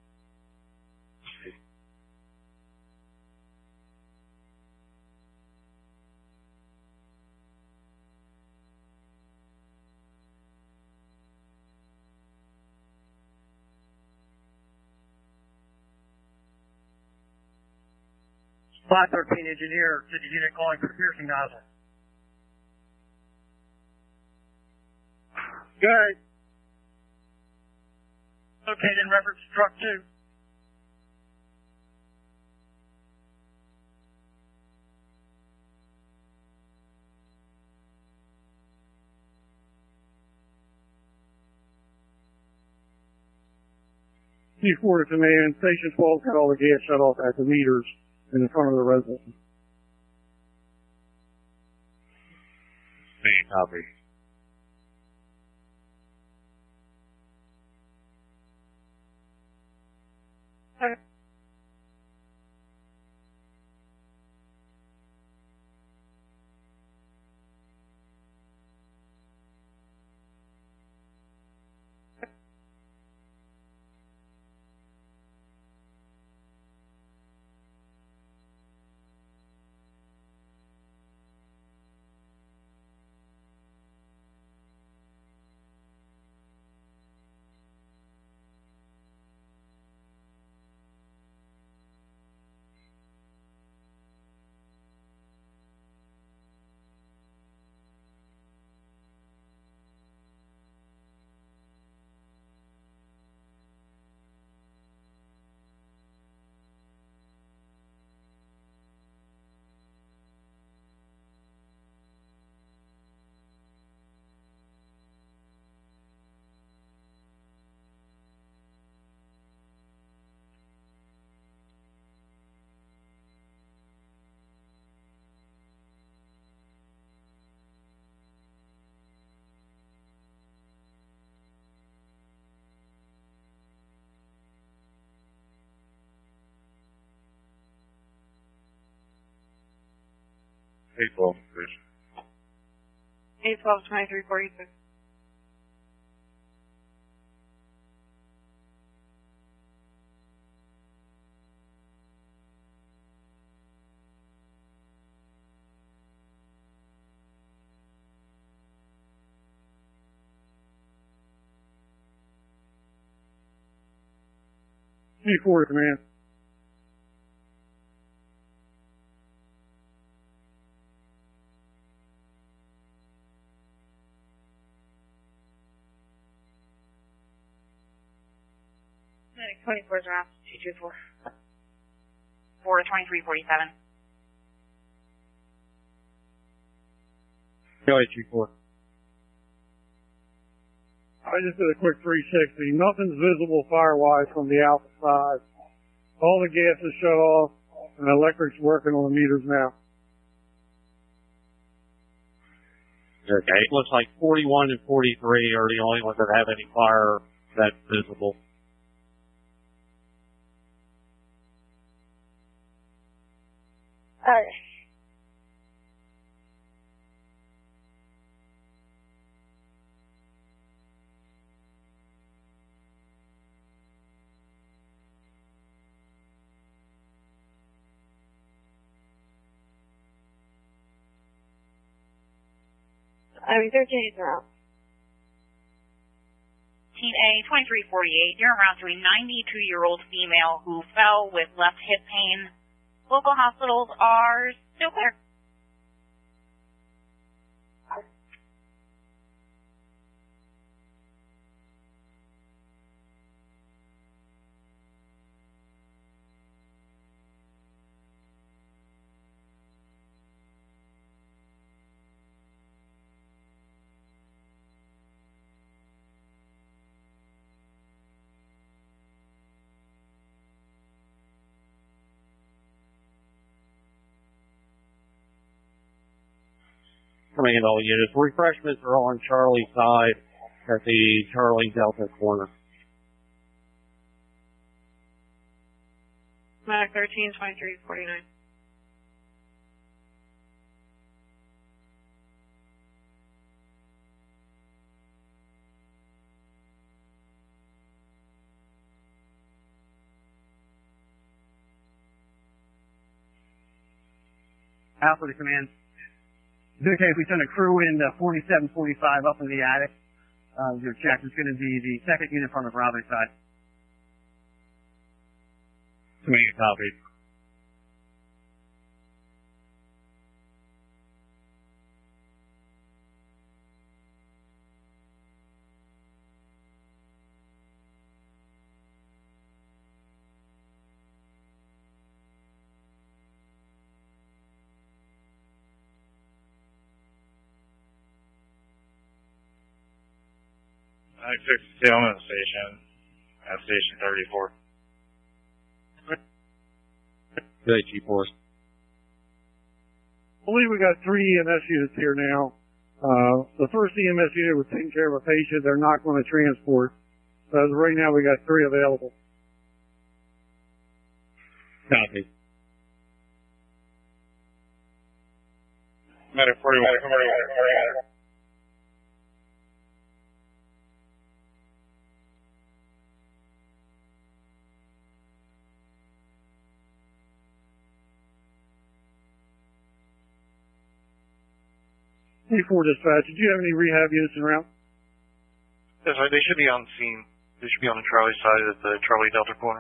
five thirteen engineer to the unit calling for piercing nozzle. Good. Located in reference to truck two. T four to command, Station twelve got all the gas shut off at the meters in the front of the residence. Same copy. Okay. eight twelve, please. eight twelve twenty-three forty-six. T four to command. twenty-four is around two two four. four twenty-three forty-seven. Go ahead, Chief four. I just did a quick three sixty. Nothing's visible fire-wise from the alpha side. All the gas is shut off, and the electric's working on the meters now. Okay. It looks like forty-one and forty-three are the only ones that have any fire that's visible. Okay. I mean, thirteen is around. Team A, twenty-three forty-eight, you're around to a ninety-two-year-old female who fell with left hip pain. Local hospitals are still clear. Command all units. Refreshments are on Charlie side at the Charlie Delta corner. Mac thirteen twenty-three forty-nine. Alpha to command. Is it okay if we send a crew in uh, forty-seven forty-five up in the attic? Uh, your check is going to be the second unit from the Bravo side. Command copy. nine sixty-two, I'm at the station. At station thirty-four. Good, G Force. I believe we got three E M S units here now. Uh, the first E M S unit was taking care of a patient they're not going to transport. So as of right now, we got three available. Copy. Medic forty-one. Medic forty-one. eighty-four dispatch, did you have any rehab units in route? Yes, sir, they should be on scene. They should be on the Charlie side at the Charlie Delta corner.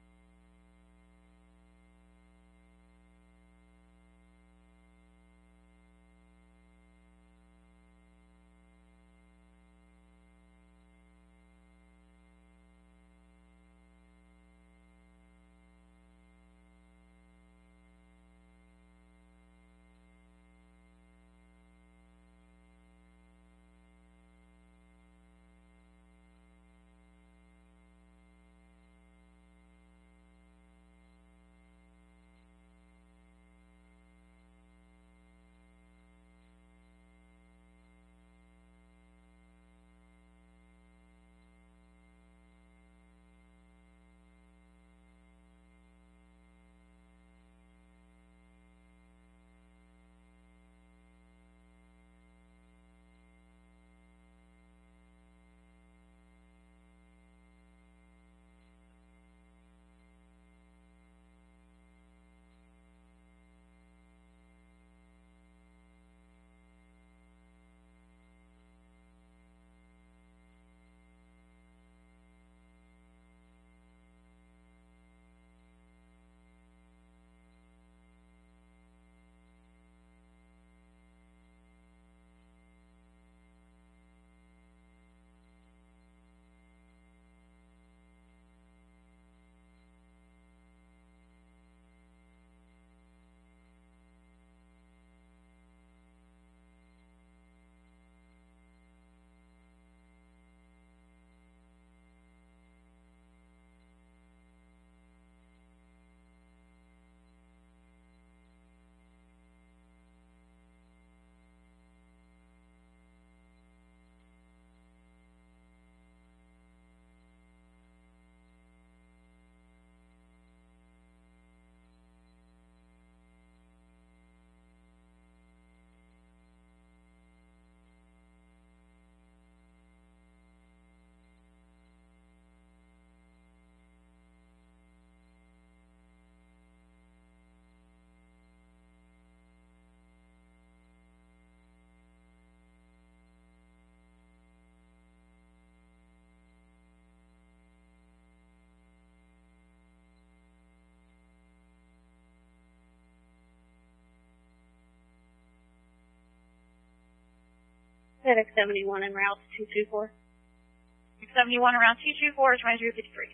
FedEx seventy-one en route two two four. seventy-one around two two four, twenty-three fifty-three.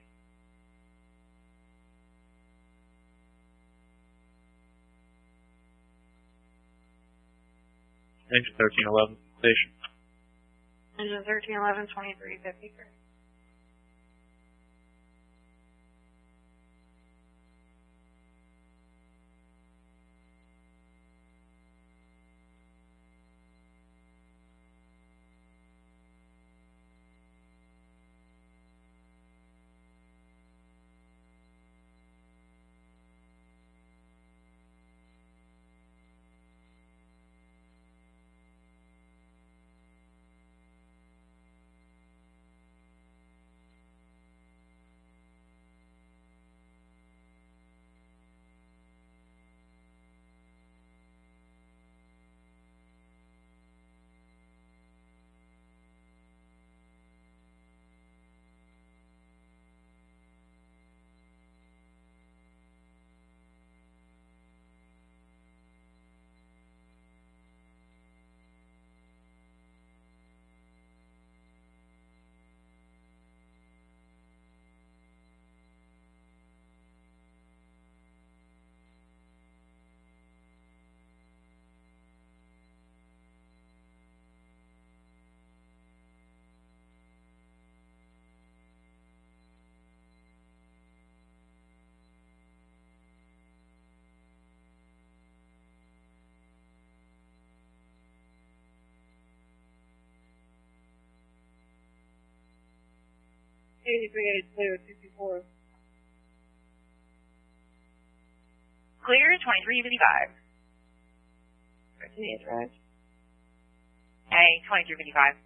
Engine thirteen eleven, station. Engine thirteen eleven, twenty-three fifty-three. eighty-three eighty-two, two two four. Clear, twenty-three fifty-five. Continue, right? Hey, twenty-three fifty-five.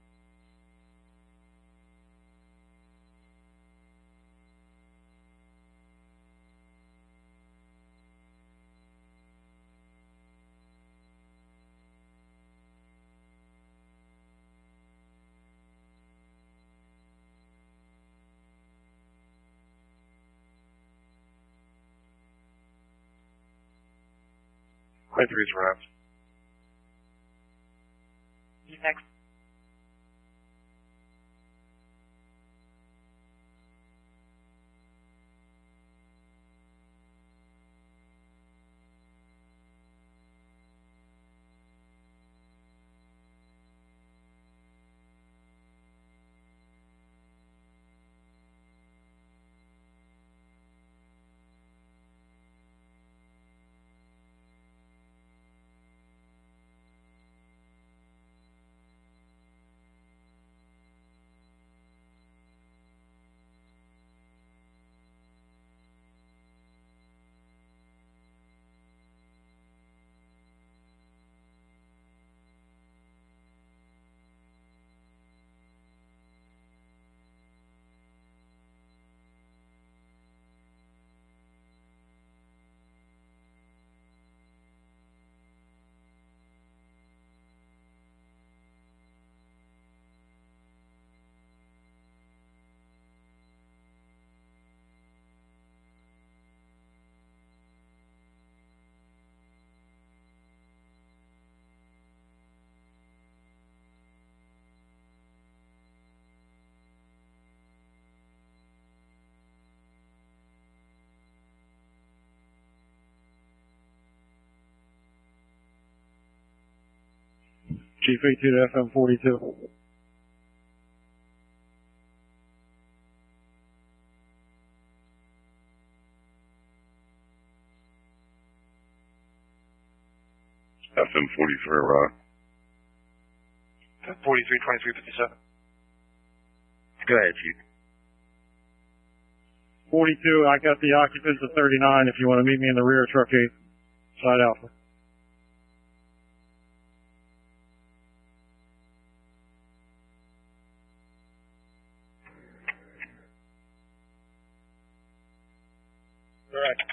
twenty-three is wrapped. E six. Chief eighty-two to F M forty-two. F M forty-three, right? forty-three, twenty-three fifty-seven. Go ahead, Chief. forty-two, I got the occupants of thirty-nine if you want to meet me in the rear, truck eight, side alpha. Correct.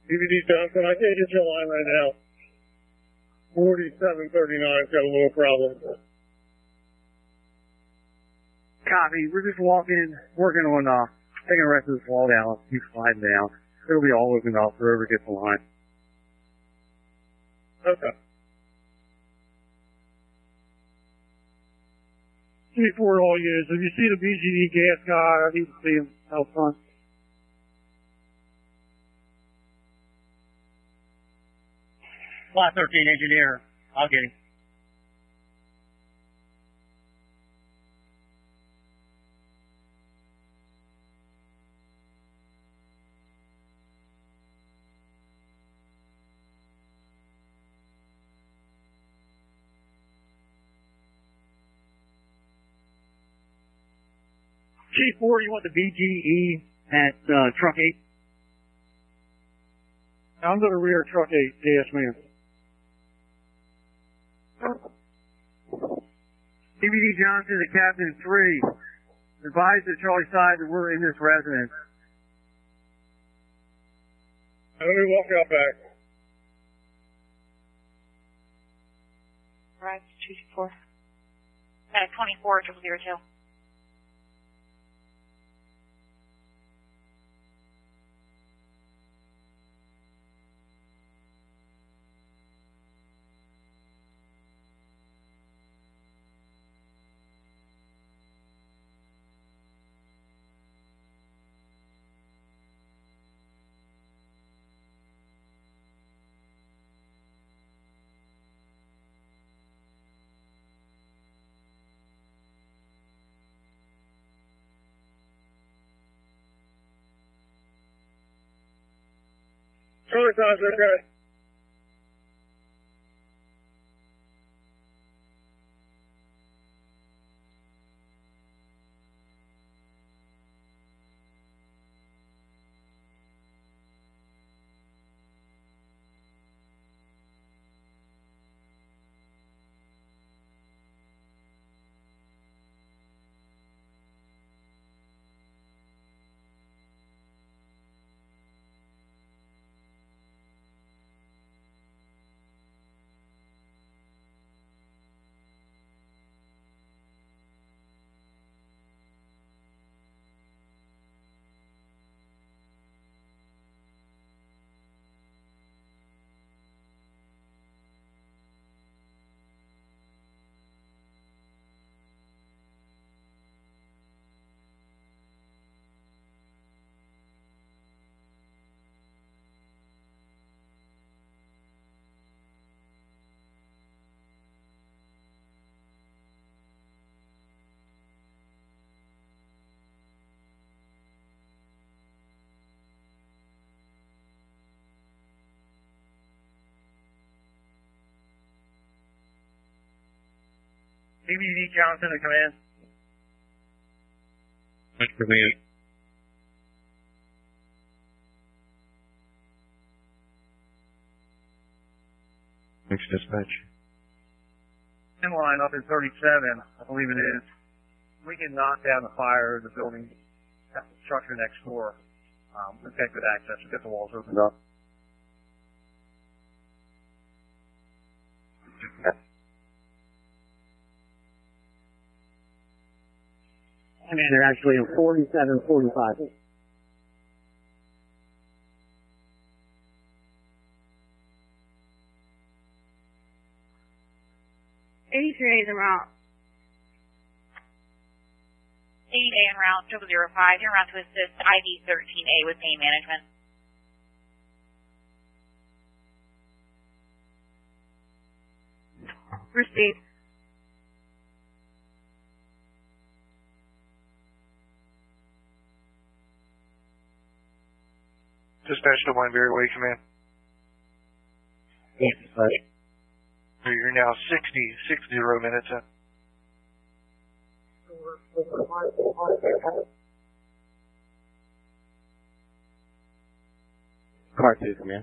D V D Johnson, I can't get your line right now. forty-seven thirty-nine's got a little problem. Copy. We're just walking, working on uh, taking the rest of this wall down. Keep sliding down. It'll be all opened up wherever gets the line. Okay. Three four all units. If you see the B G E gas guy, I need to see him out front. Flat thirteen engineer. I'll get him. Chief four, you want the B G E at uh, truck eight? I'm to the rear truck eight, yes ma'am. D V D Johnson to Captain three. Advise the Charlie side that we're in this residence. Let me walk out back. Right, two four. Got a twenty-four, triple zero two. Charlie side's okay. D V D Johnson to command. Thanks, command. Thanks, dispatch. In line up in thirty-seven, I believe it is. We can knock down the fire in the building, the structure next door. Um, we've got good access to get the walls opened up. I mean, they're actually in forty-seven forty-five. eighty-three A's en route. eight A en route, triple zero five. You're route to assist I D thirteen A with pain management. Receipt. Dispatch to one Barrett Way Command. Yes, right. You're now sixty, six zero minutes in. Car two, command.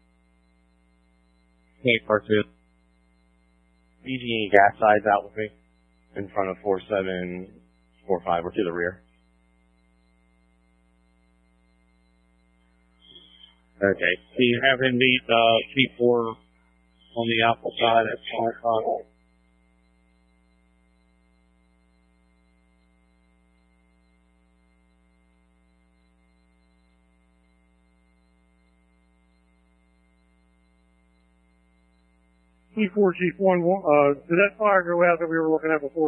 Hey, car two. B G E gas side's out with me. In front of four seven four five, or to the rear. Okay. So you have him meet uh, T four on the Alpha side at five o'clock. T four, Chief one, uh, did that fire go out that we were looking at before?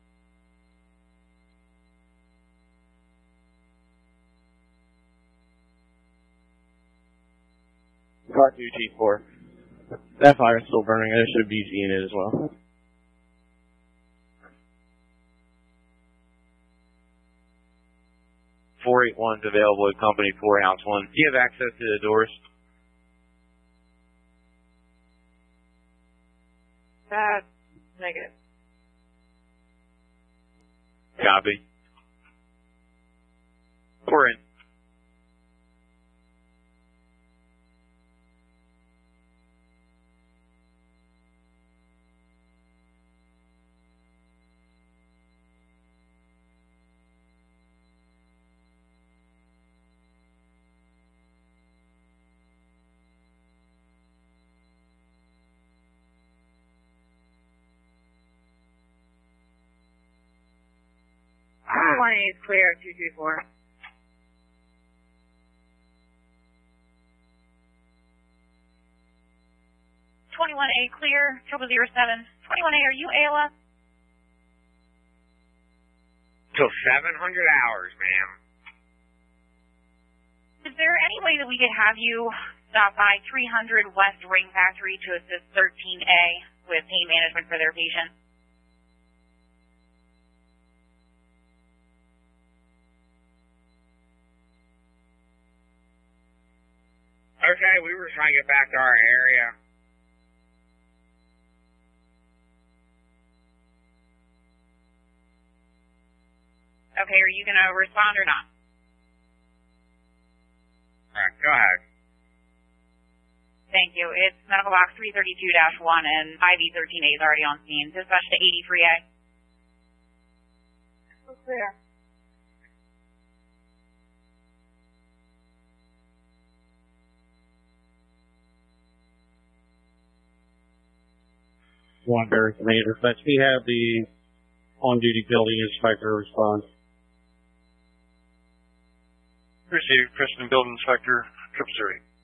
Part two, T four. That fire's still burning. There should be B Z in it as well. four eight one's available at Company four, House one. Do you have access to the doors? Bad. Negative. Copy. We're in. one eight is clear, two two four. twenty-one A clear, triple zero seven. twenty-one A, are you Ayla? Till seven hundred hours, ma'am. Is there any way that we could have you stop by three hundred West Ring Factory to assist thirteen A with pain management for their patient? Okay, we were trying to get back to our area. Okay, are you going to respond or not? Alright, go ahead. Thank you. It's medical box three thirty-two dash one and I V thirteen A is already on scene. Dispatch to eighty-three A. Clear. One very commander. But we have the on-duty building inspector respond. Received, Preston Building Inspector, triple zero eight.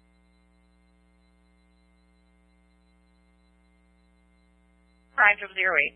Prime triple zero eight.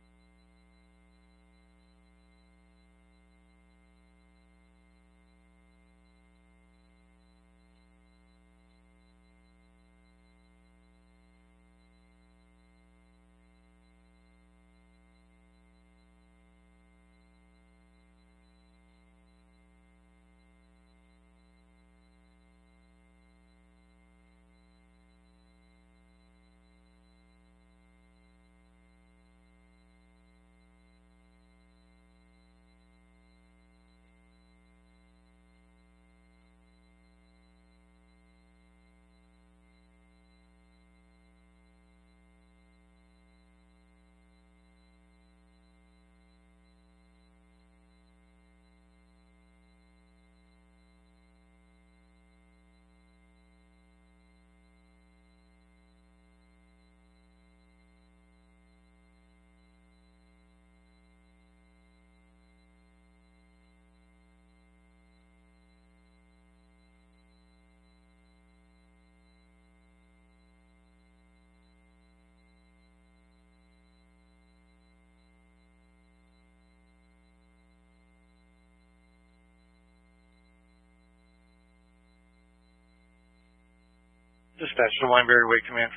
Dispatch to Wineberry Way Command.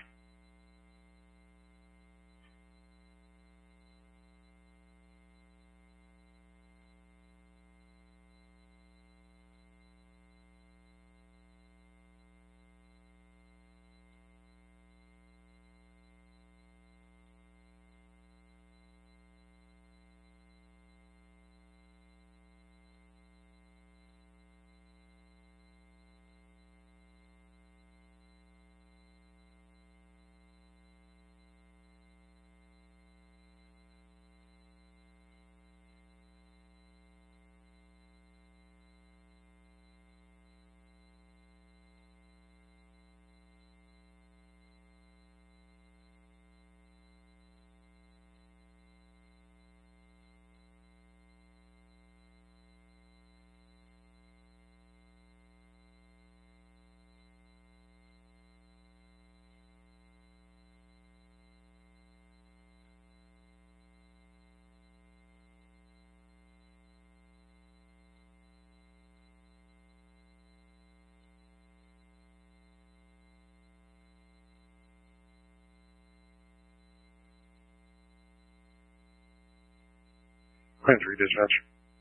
Entry dispatch.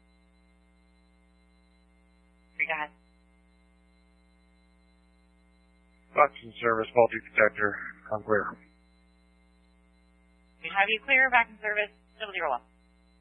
Go ahead. Oxygen service, faulty detector. I'm clear. We have you clear, back in service, double zero one.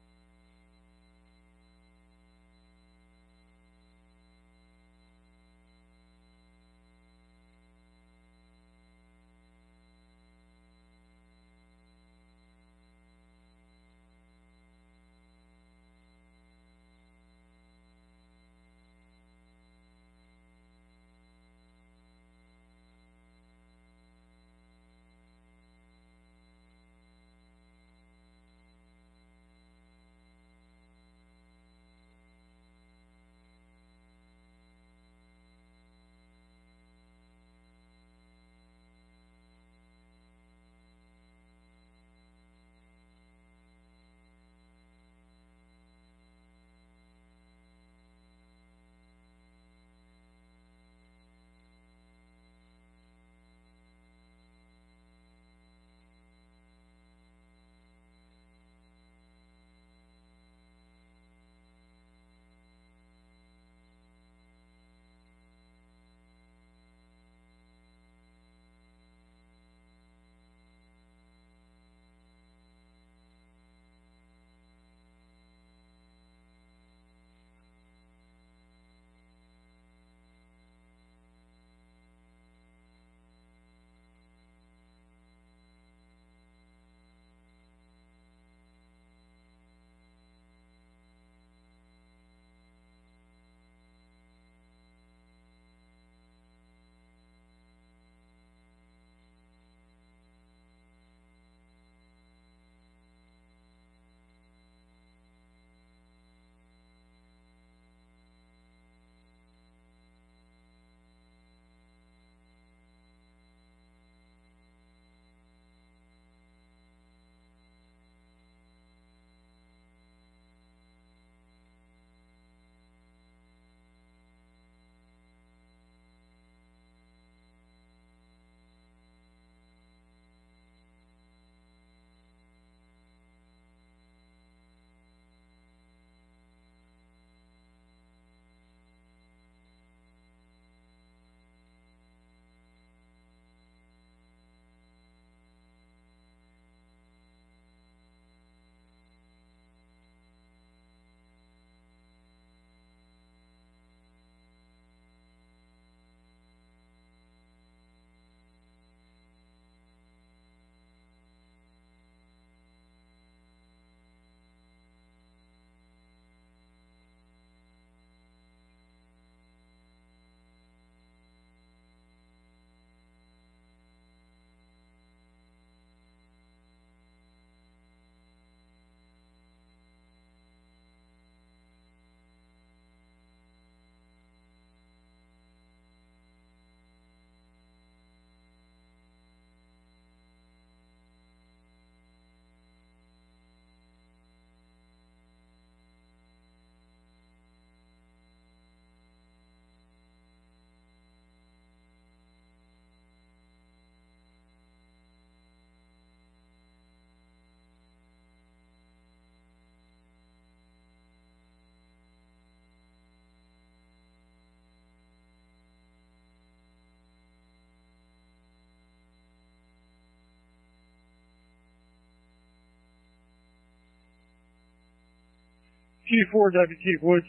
G four, Deputy Chief Woods.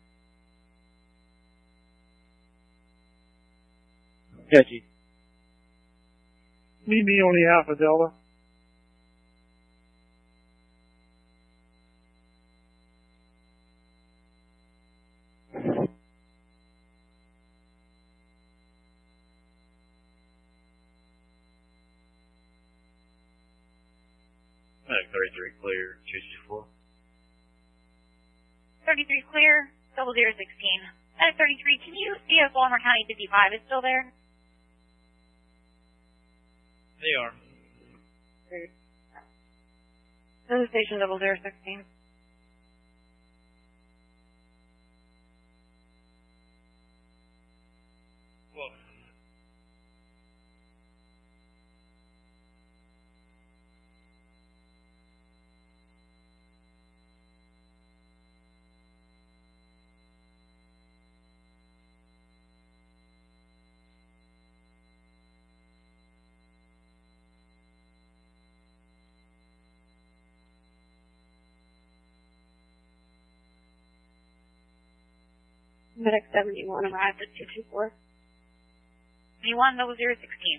Yeah, Chief. Meet me on the Alpha Delta. thirty-three clear, two sixty-four. thirty-three clear, double zero sixteen. Medic thirty-three, can you see if Walmart County fifty-five is still there? They are. Great. Send to station double zero sixteen. Medic seventy-one arrived at two two four. seventy-one, double zero sixteen.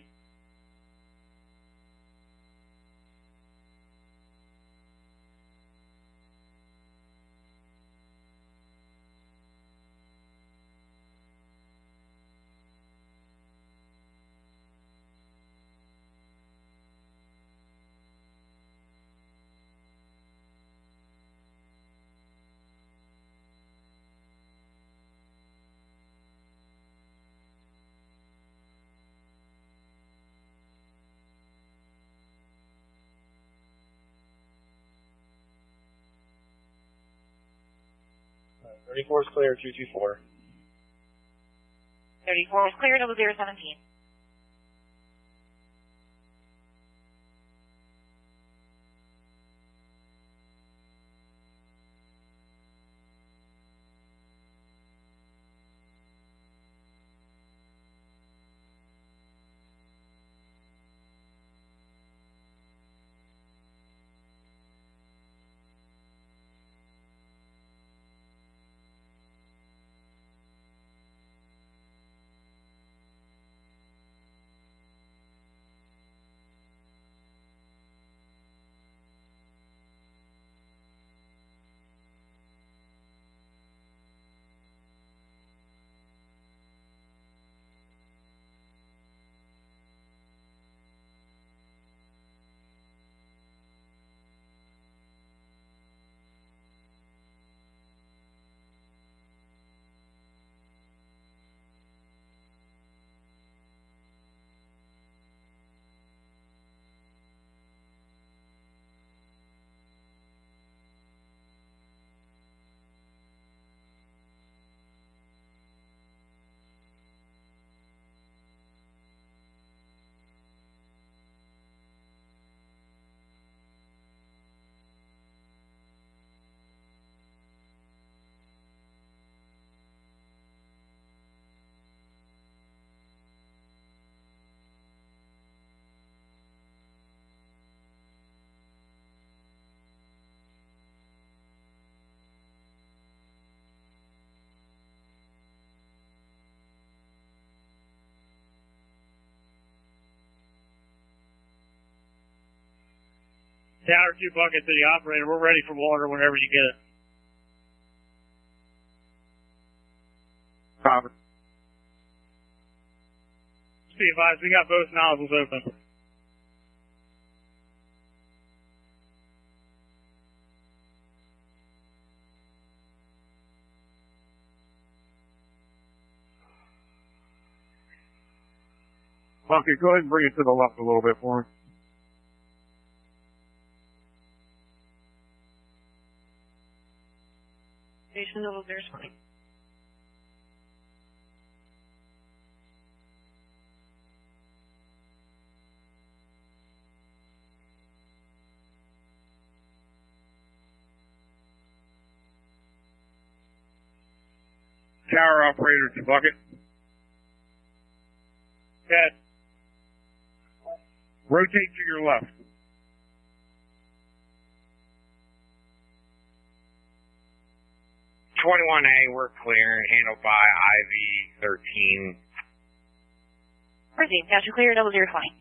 thirty-four is clear, two two four. thirty-four is clear, double zero seventeen. Tower two bucket to the operator. We're ready for water whenever you get it. Copy. Just be advised, we got both nozzles open. Bucket, go ahead and bring it to the left a little bit for me. Station double zero twenty. Tower operator to bucket. Ted. Rotate to your left. twenty-one A, we're clear, handled by I V thirteen. Proceed, Gotcha clear, double zero twenty.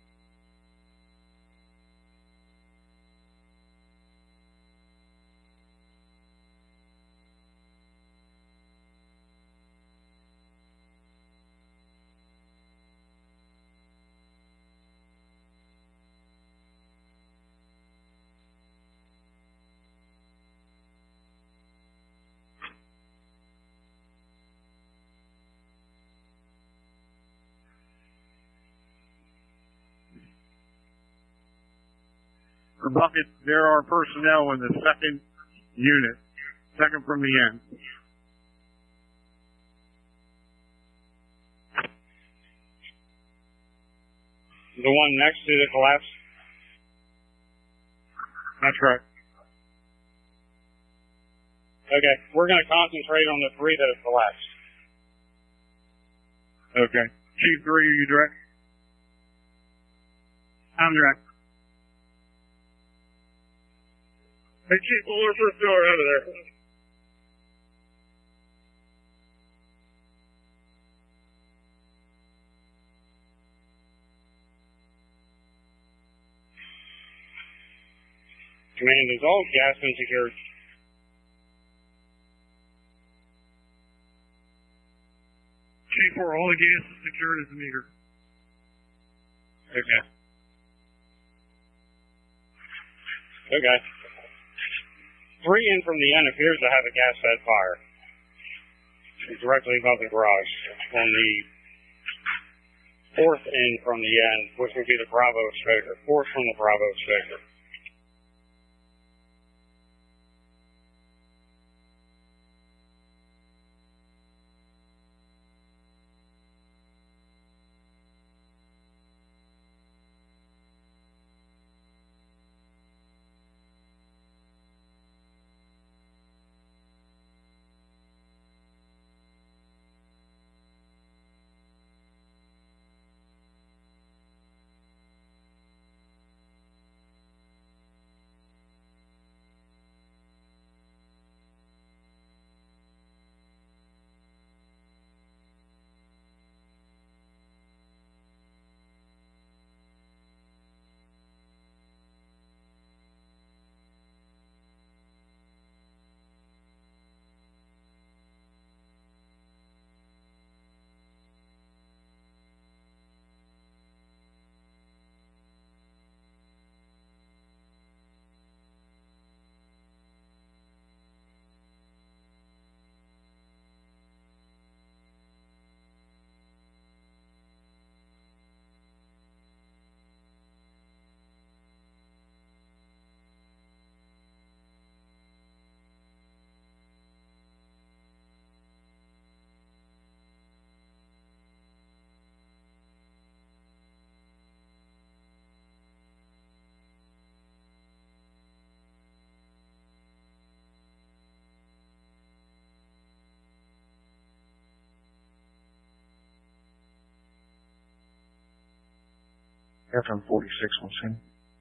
For bucket, there are personnel in the second unit, second from the end. The one next to the collapse? That's right. Okay, we're going to concentrate on the three that have collapsed. Okay. Chief three, are you direct? I'm direct. Hey, Chief, pull our first door out of there. Command, is all gas been secured? Chief four, all the gas is secured as the meter. Okay. Okay. Three in from the end appears to have a gas-fed fire. It's directly above the garage. On the fourth in from the end, which would be the Bravo exposure. Fourth from the Bravo exposure. F M forty-six, one seen.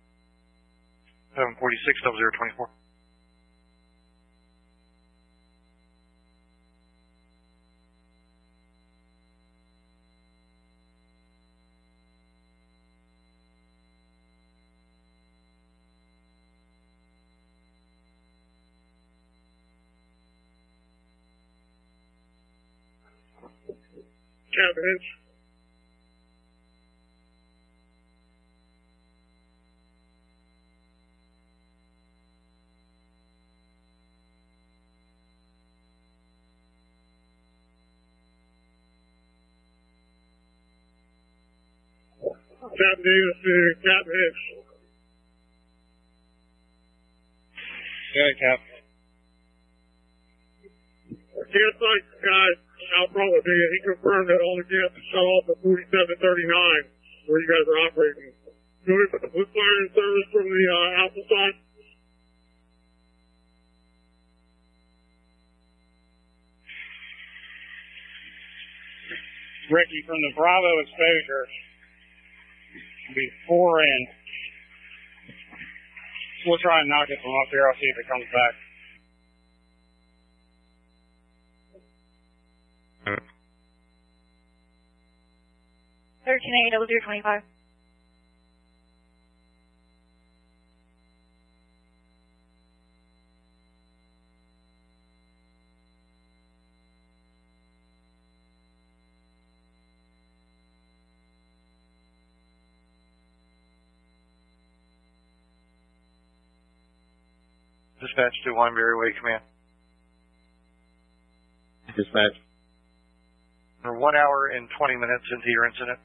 F M forty-six, double zero twenty-four. Captain Hitch. Captain Davis to Captain Hitch. Okay, Cap. Gas site guy out front with me, and he confirmed that all the gas is shut off at forty-seven thirty-nine, where you guys are operating. Do we put the blue fire in service from the uh, Alpha side? Ricky, from the Bravo exposure, be four in. We'll try and knock it from up here. I'll see if it comes back. Thirteen A, double zero twenty-five. Dispatch to Wineberry Way Command. Dispatch. We're one hour and twenty minutes into your incident.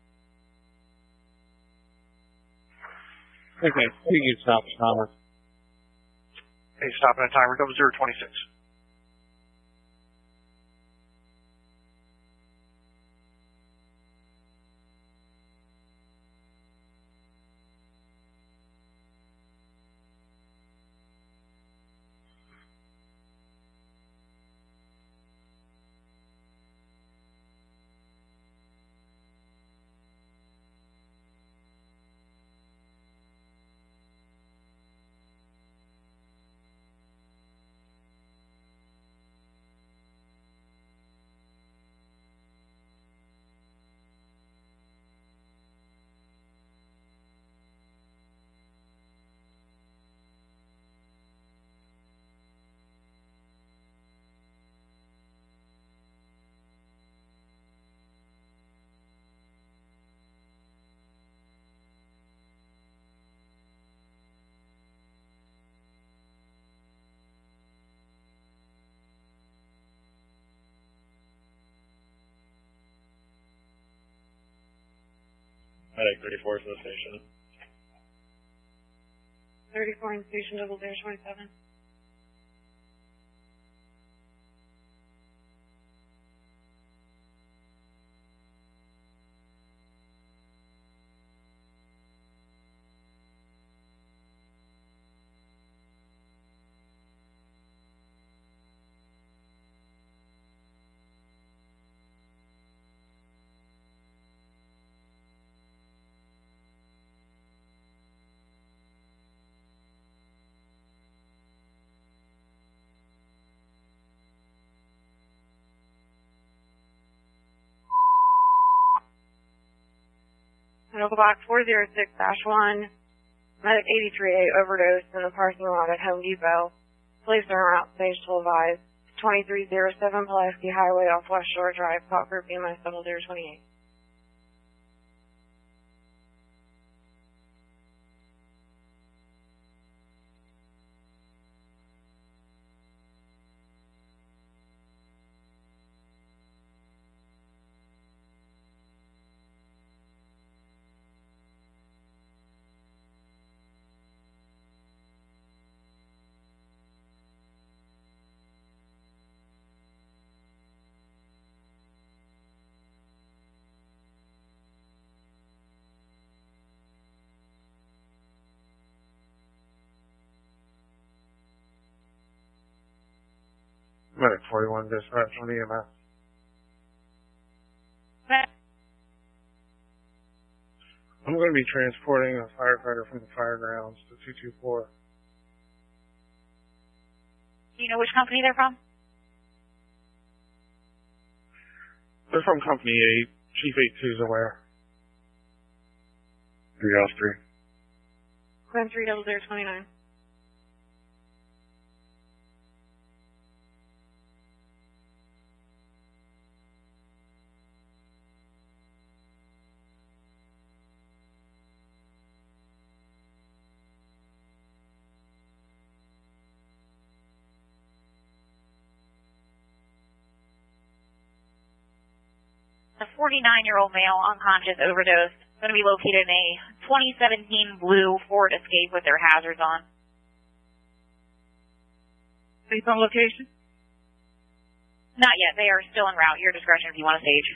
Okay, you can stop the timer. Hey, stopping a timer, double zero twenty-six. Medic thirty-four to the station. thirty-four in station, double zero twenty-seven. Medical box four zero six dash one, medic eighty-three A overdosed in the parking lot at Home Depot. Police are on route stage to advise. twenty-three oh seven Pulaski Highway off West Shore Drive, call group B M S double zero twenty-eight. Medic forty-one dispatch on E M S. I'm going to be transporting a firefighter from the fire grounds to two two four. Do you know which company they're from? They're from Company eight. Chief eighty-two is aware. three oh three. Quinn three double zero twenty-nine. A forty-nine-year-old male, unconscious, overdosed, going to be located in a twenty seventeen blue Ford Escape with their hazards on. Based on location? Not yet. They are still en route. Your discretion if you want to stage.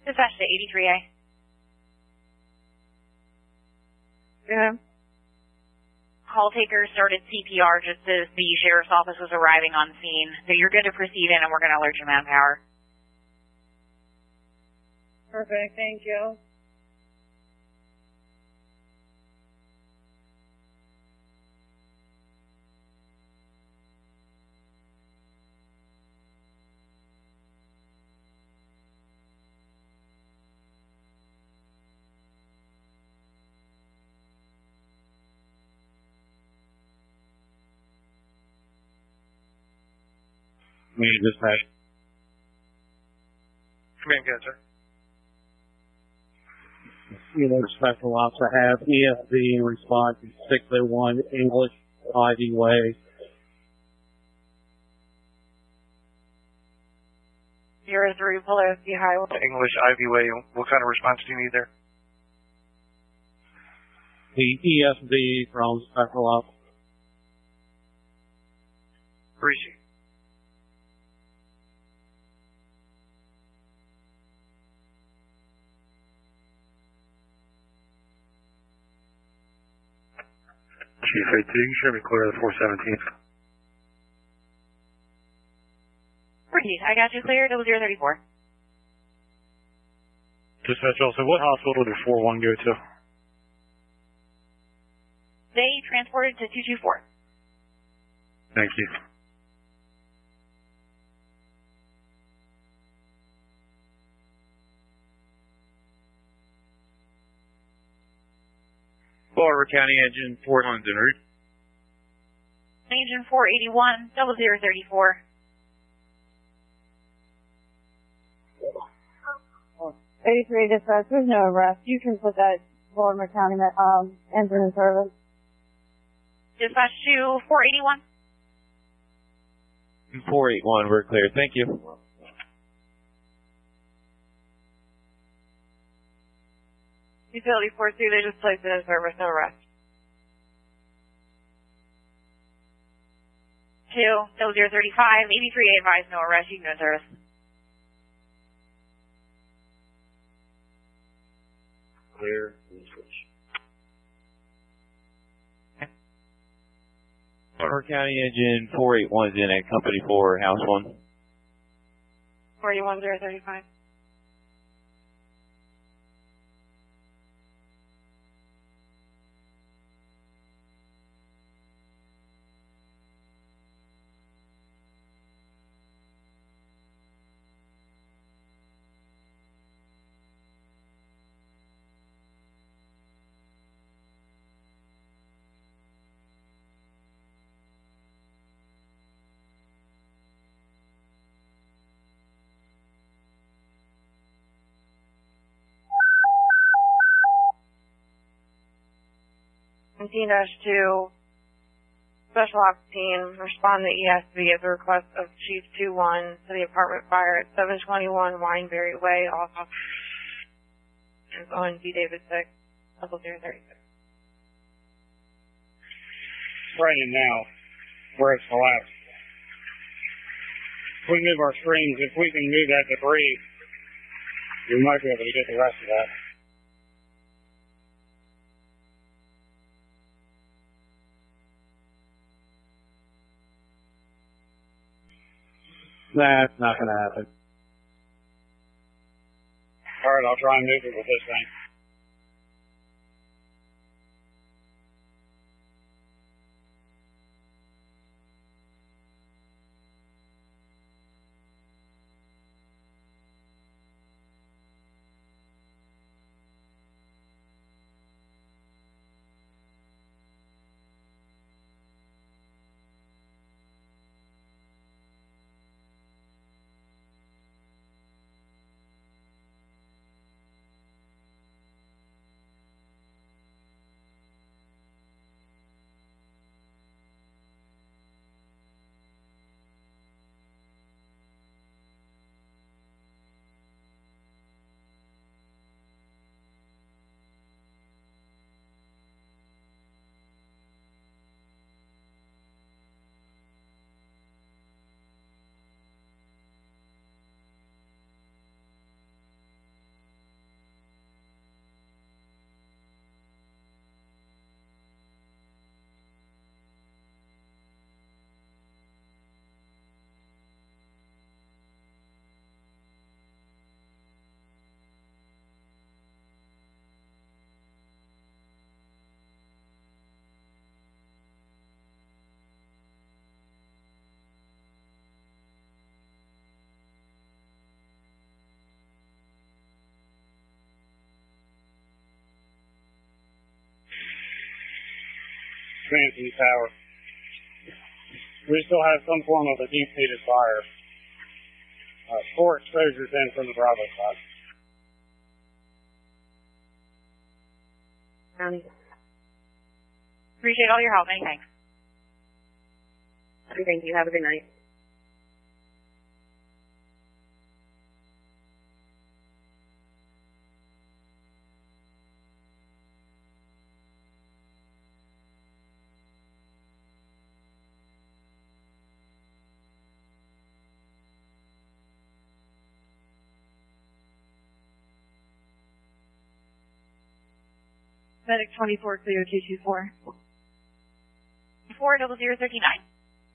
Dispatch to eighty-three A. Yeah. Call taker started C P R just as the sheriff's office was arriving on scene. So you're good to proceed in and we're going to alert your manpower. Perfect, thank you. We need dispatch. Command again, sir. You know, special ops I have E S B respond to six oh one English Ivy Way. Zero three Pulaski Highway. English Ivy Way. What kind of response do you need there? The E S B from special ops. Greasy. Chief eight two, you should be clear of the four seventeen. Proceed. I got you clear. Double zero thirty four. Dispatch also, what hospital did four one go to? They transported to two two four. Thank you. Florida County Engine four hundred. Engine four eighty-one, double zero thirty four. eighty-three dispatch, there's no arrest. You can put that Baltimore County um, engine in service. Dispatch to four eighty-one. four eighty-one, we're clear. Thank you. Utility four two, they just placed it in service, no arrest. Two, double zero thirty five, eighty-three A advised, no arrest, you can go in service. Clear. Florida County Engine four eighty-one is in at Company four, House one. forty-one zero thirty-five. seventeen dash two, Special Ops Team, respond to E S B at the request of Chief two one to the apartment fire at seven twenty-one Wineberry Way, off of on D. Davis six, level zero thirty-six. Right in now, where it's collapsed. If we move our screens, if we can move that debris, we might be able to get the rest of that. That's not going to happen. All right, I'll try and move it with this thing. transmitting tower. We still have some form of a deep-seated fire. Uh, four exposures in from the Bravo side. Um, appreciate all your help. Many thanks. Thank you. Have a good night. Medic twenty-four, clear two two four. Four double zero thirty nine.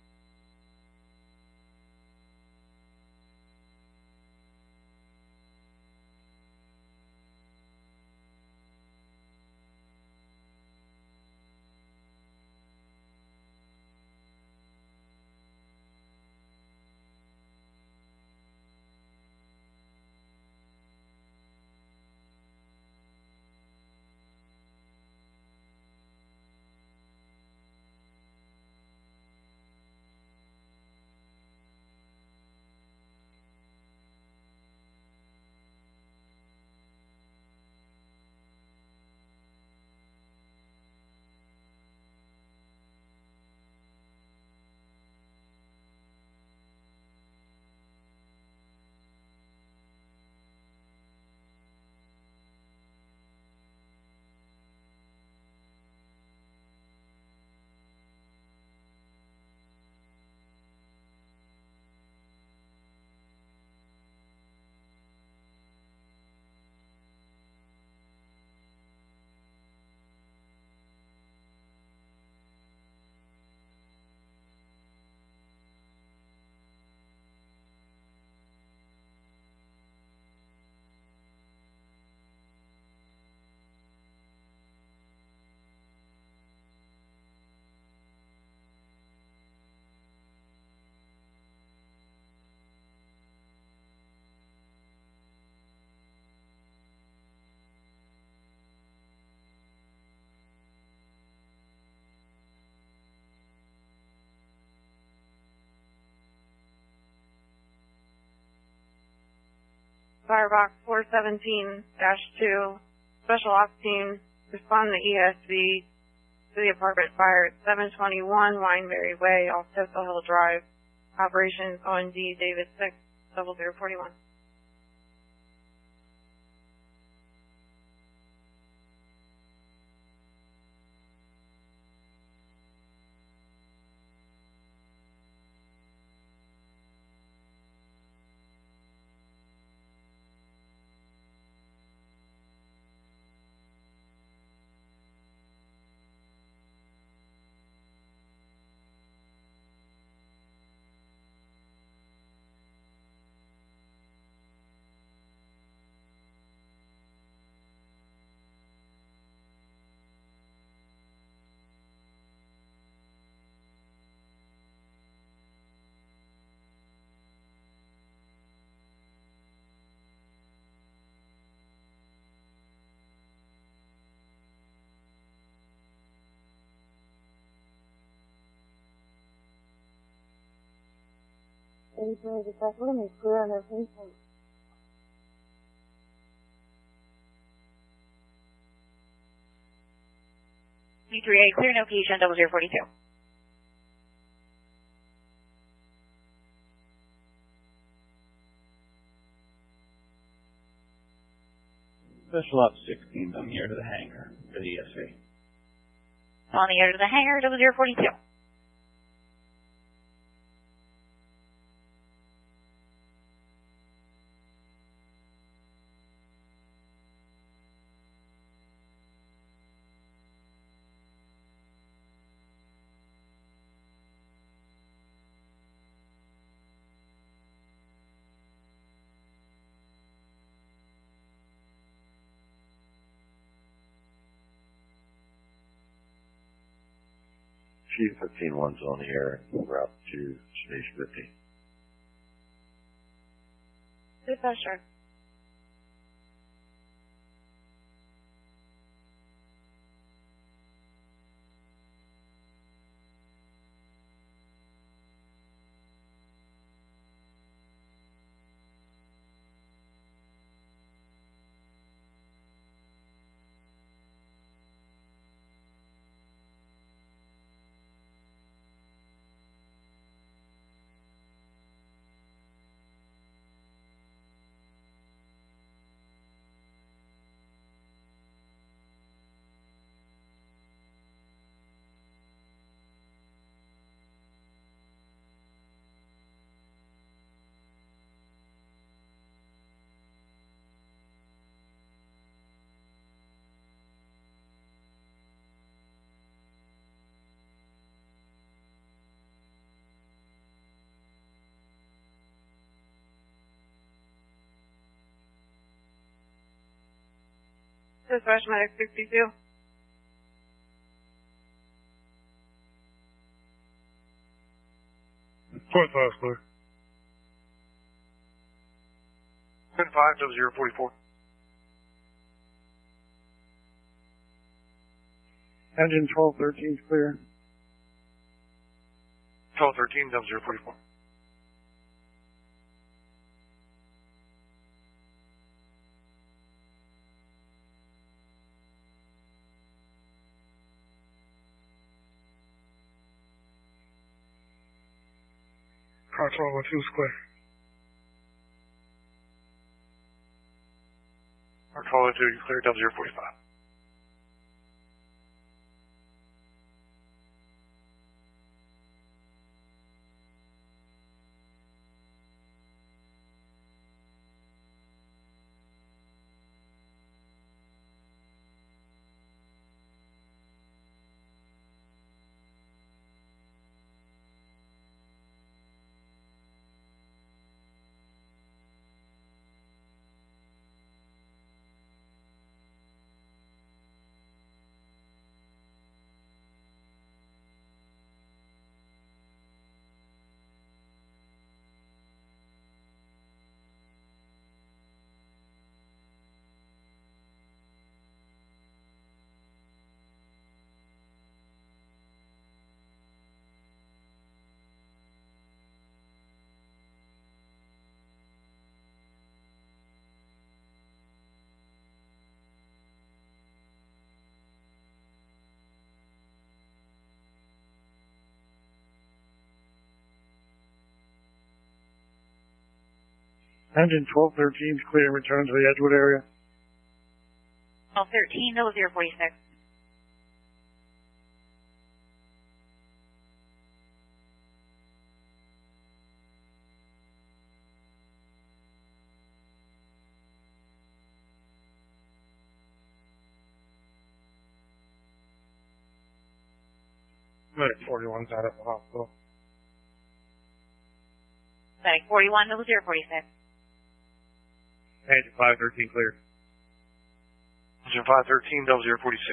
Firebox four seventeen dash two, Special Ops Team, respond to E S B to the apartment fire at seven twenty-one Wineberry Way off Topsail Hill Drive. Operations O N D David six, double zero forty-one. eighty-three, the first room is clear on their patient. C three A, clear no patient, double zero forty-two. Special Ops sixteen on the air to the hangar for the E S A. On the air to the hangar, double zero forty-two. Chief fifteen one's on the air and route to Station fifteen. Dispatcher. Dispatch Medic sixty-two. twenty-five clear. ten five, double zero forty-four. Engine twelve thirteen is clear. twelve thirteen, double zero forty-four. Car twelve oh two is clear. Car twelve oh two, you clear, double zero forty-five. Engine twelve thirteen is clear. Return to the Edgewood area. twelve thirteen, double zero forty-six. Medic forty-one's out at the hospital. Medic forty-one, double zero forty-six. Engine five thirteen clear. Engine five thirteen, double zero forty-six.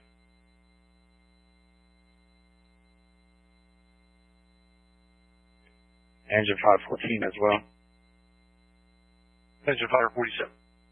Engine five fourteen as well. Engine five forty-seven.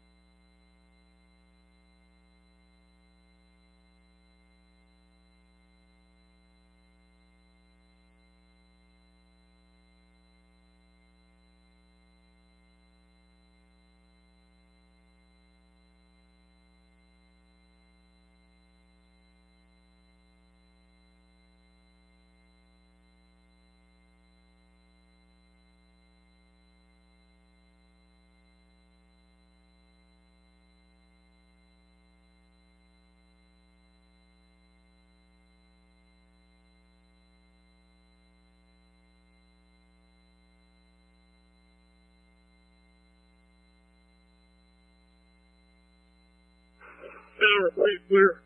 Zero three clear.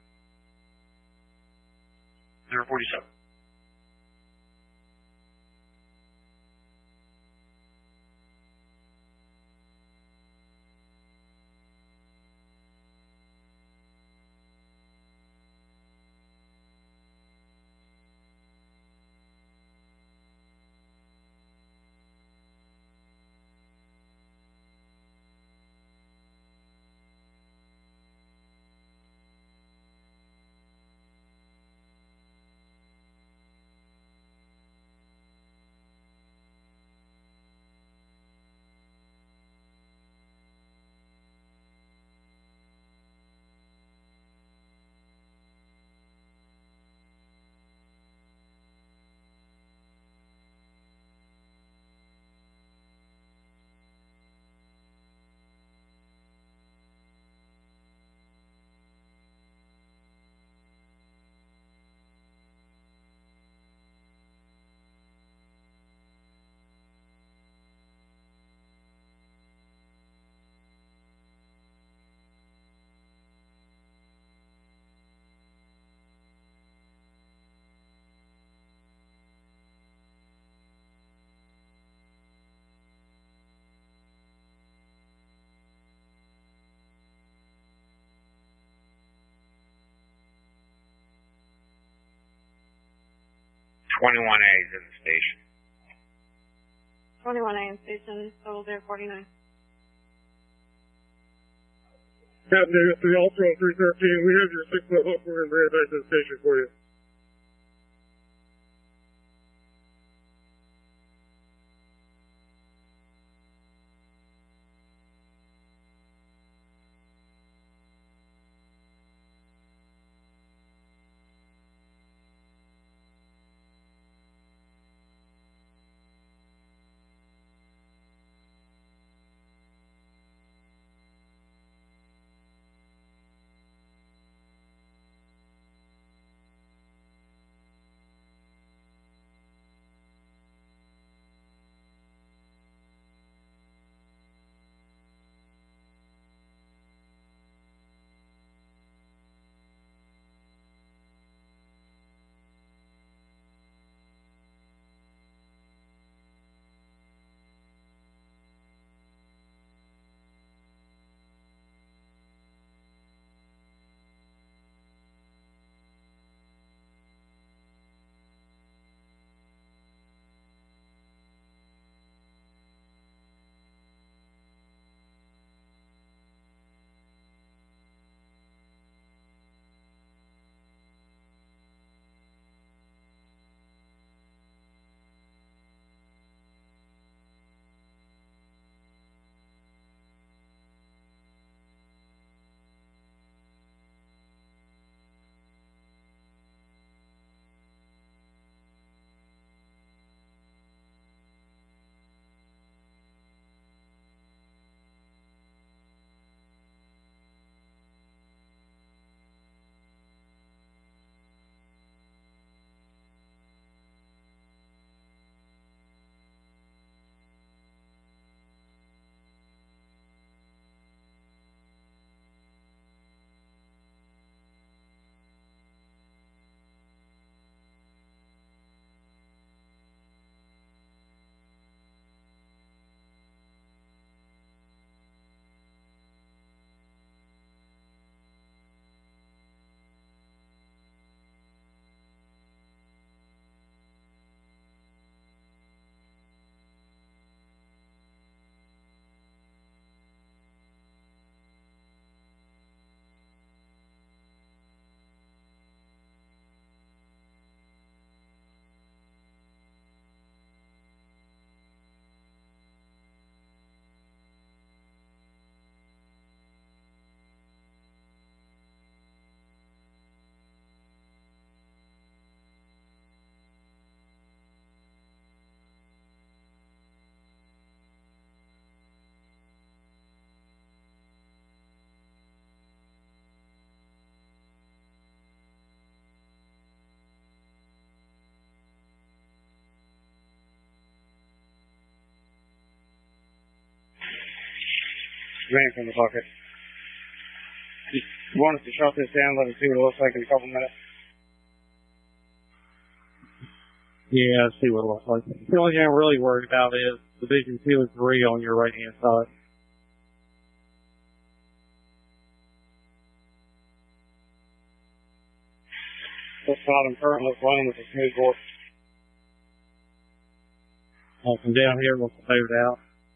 zero forty-seven. twenty-one A is in the station. twenty-one A in station, total zero forty-nine. Captain Davis to the Ultra three thirteen, we have your six foot hook, we're going to bring it back to the station for you. Man from the bucket. Just want us to shut this down, let us see what it looks like in a couple minutes. Yeah, I see what it looks like. The only thing I'm really worried about is Division two and three on your right hand side. This bottom current looks running with a smooth bore. Oh, from down here looks faded out.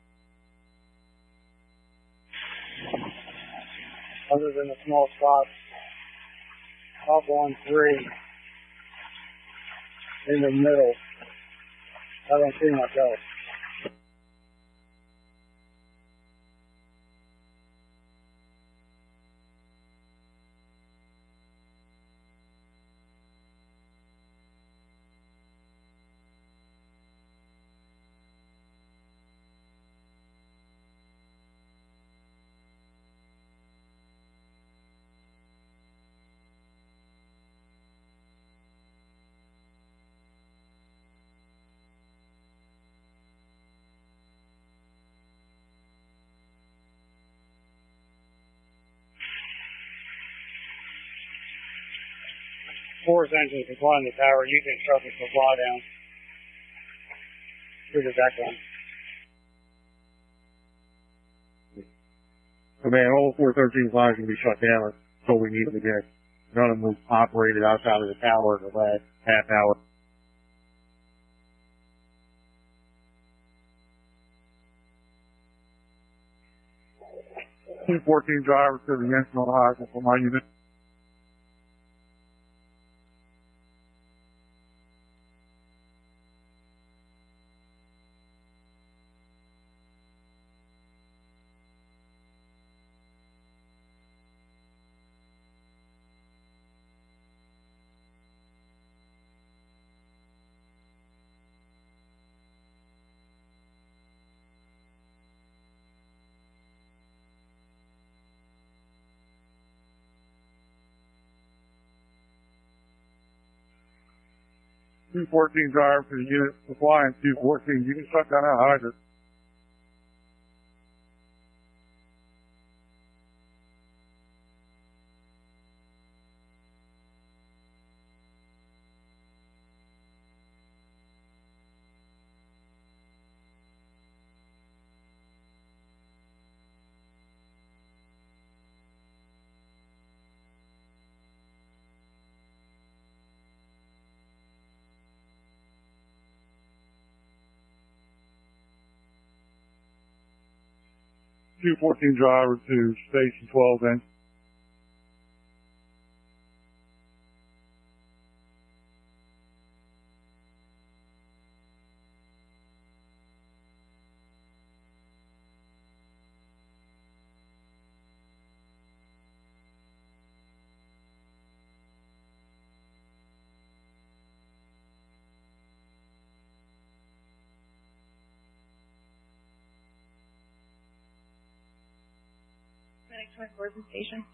Other than the small spots, up on three, in the middle, I don't see much else. Force engine supplying the tower, you can shut the supply down through the deck line. Command, all four thirteen lines can be shut down until we need them again. None of them operated outside of the tower in the last half hour. two fourteen drivers to the engine on the highway for my unit. two fourteen driver for the unit supplying two fourteen. You can shut down that hydrant. two fourteen driver to station twelve then. twenty-four in station.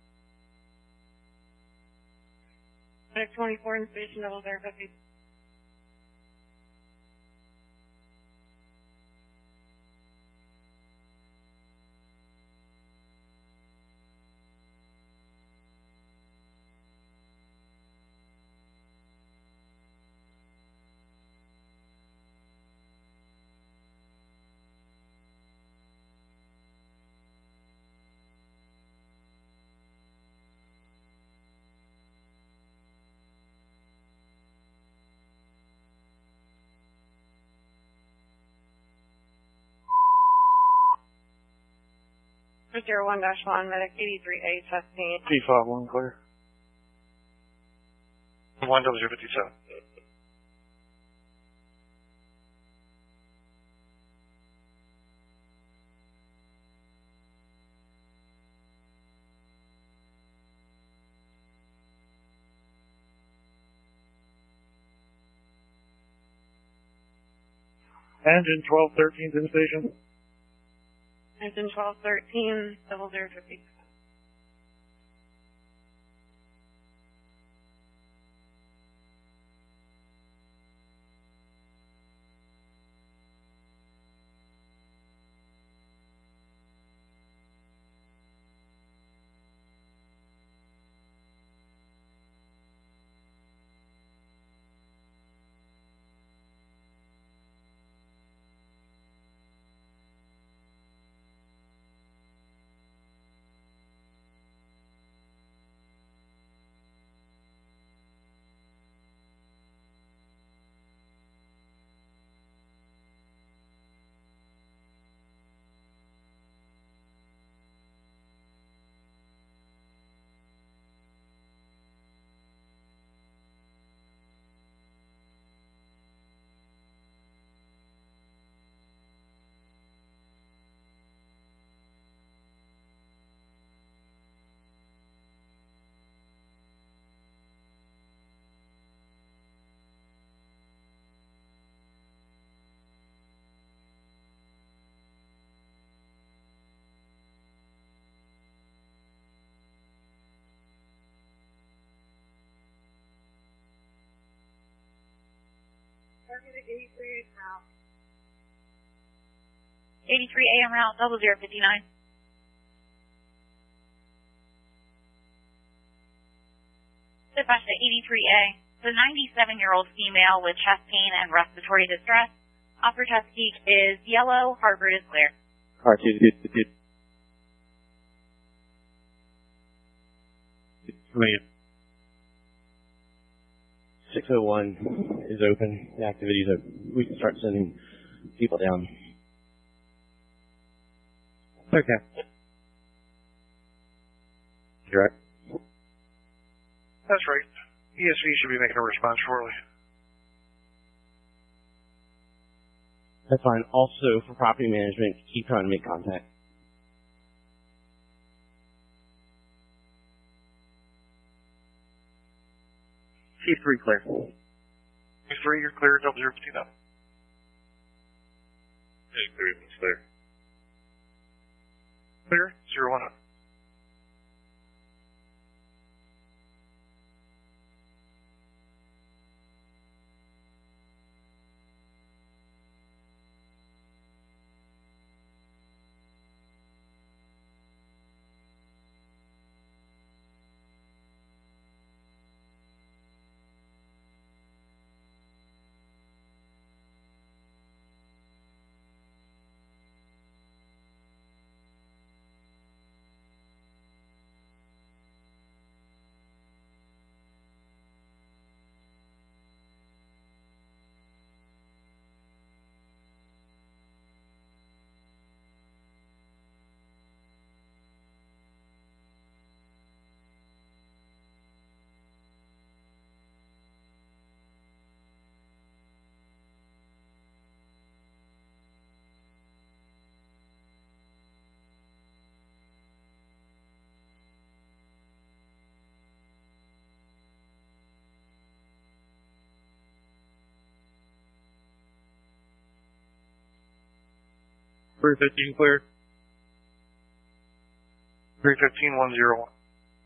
Medic twenty-four in station, double zero fifty. zero one dash one, medic eighty-three A, testing. T five one clear. one double zero fifty-seven. Engine twelve thirteen to the station. Engine twelve thirteen, double zero fifty. eighty-three A M route, double zero fifty-nine. Dispatch to eighty-three A. The ninety-seven-year-old female with chest pain and respiratory distress. Offer Chesapeake is yellow, Harvard is clear. Car two, two, two, two. Come in. six oh one is open. The activity's open. We can start sending people down. Okay. Correct. That's right. E S V should be making a response shortly. That's fine. Also, for property management, keep trying to make contact. Chief three clear. Chief three, you're clear. Double zero fifteen up. Hey, three, it's clear. Clear. Zero one up. three fifteen clear. three fifteen, one zero one.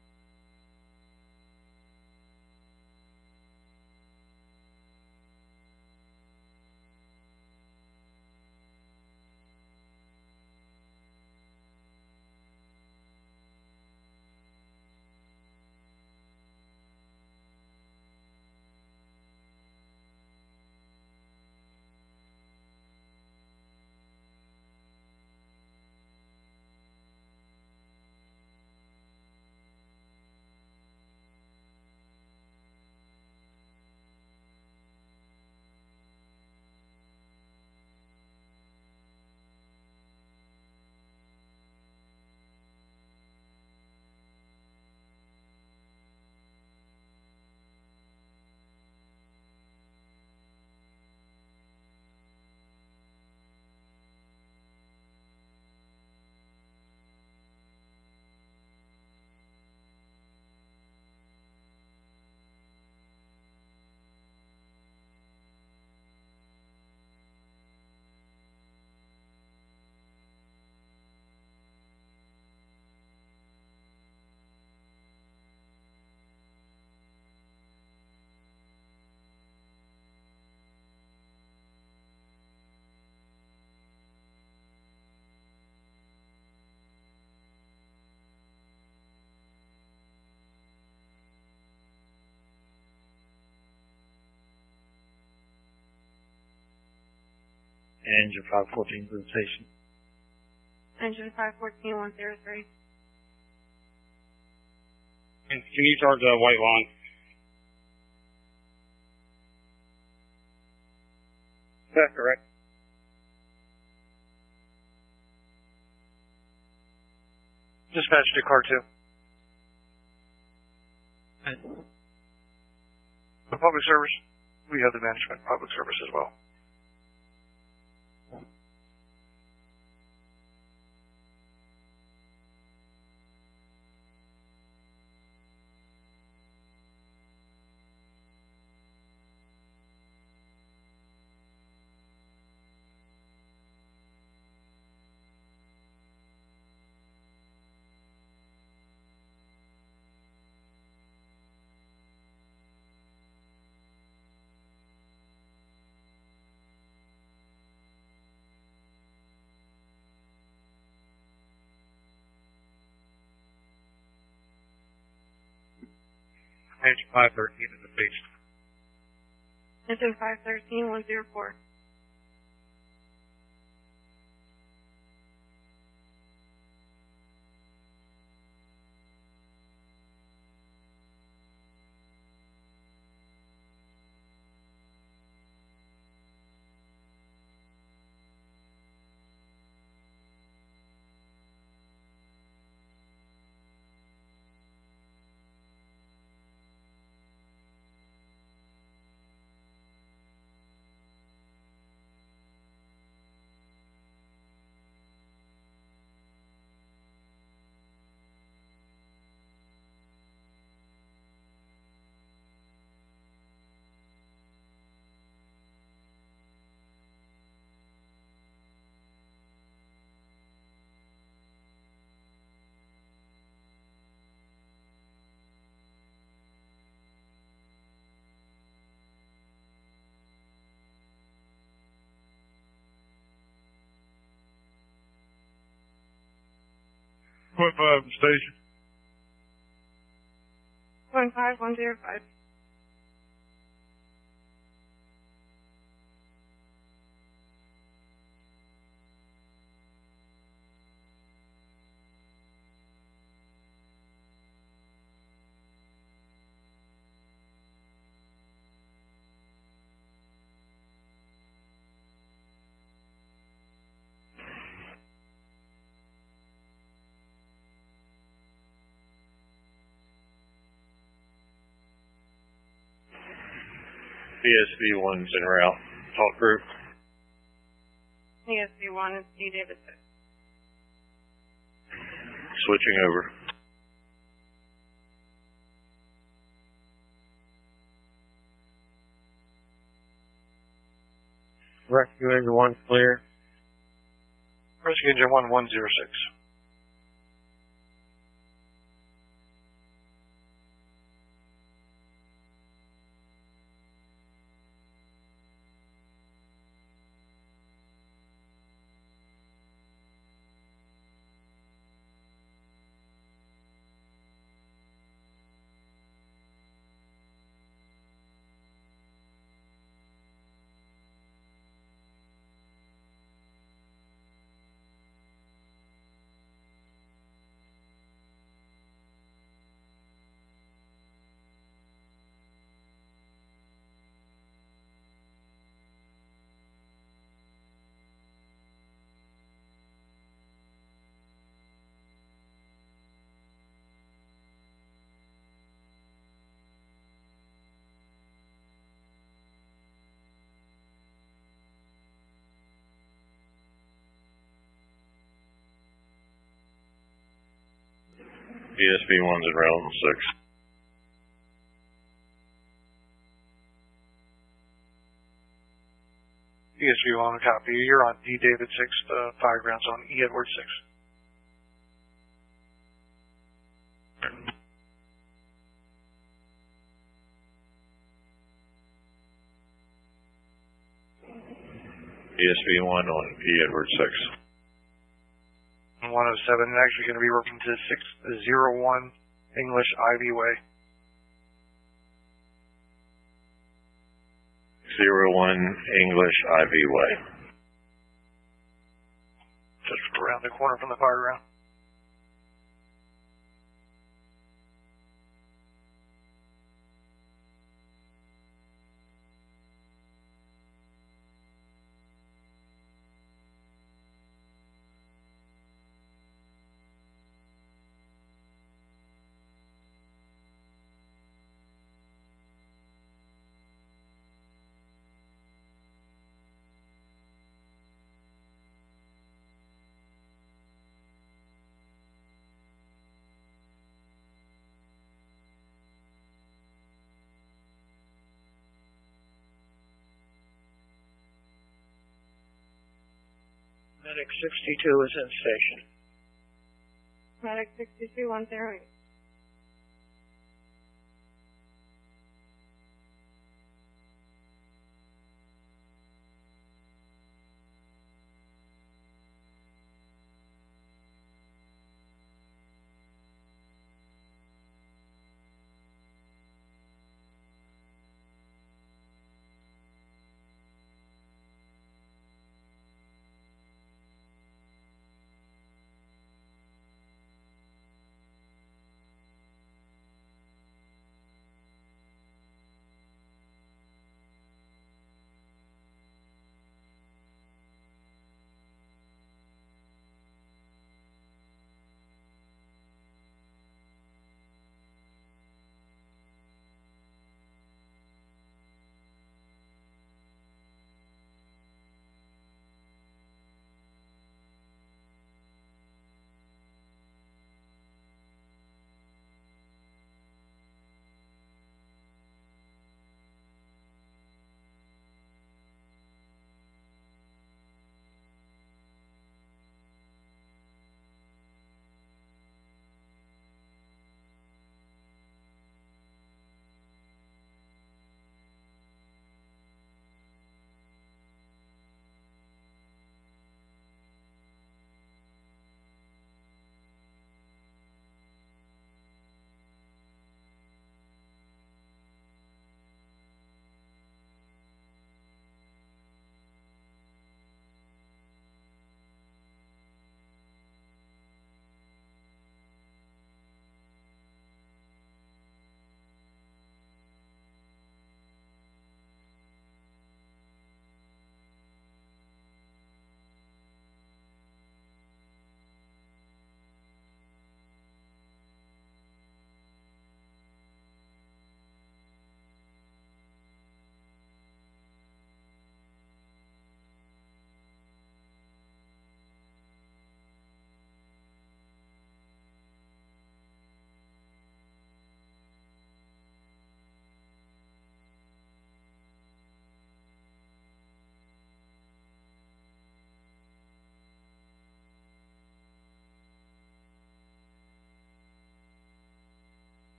Engine five fourteen to the station. Engine five fourteen, one zero three. Can, can you charge a white line? That's correct. Dispatch to car two. The public service, we have the management public service as well. Engine five thirteen in the face. Engine five thirteen, one zero four. Point five from station. Point five one zero five. B S V one's en route. Talk group. E S V one is D David six. Switching over. Rescue engine one clear. Rescue engine one one zero six. B S V one's en route on six. B S V one, copy. You're on D David six, uh, fire grounds on E Edward six. B S V one on E Edward six. one oh seven, actually going to be working to six oh one English Ivy Way. Zero one English Ivy Way. Just around the corner from the fire ground. Medic sixty-two is in station. Medic sixty-two one zero eight.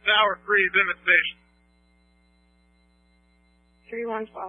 Tower three is in the station. three one twelve.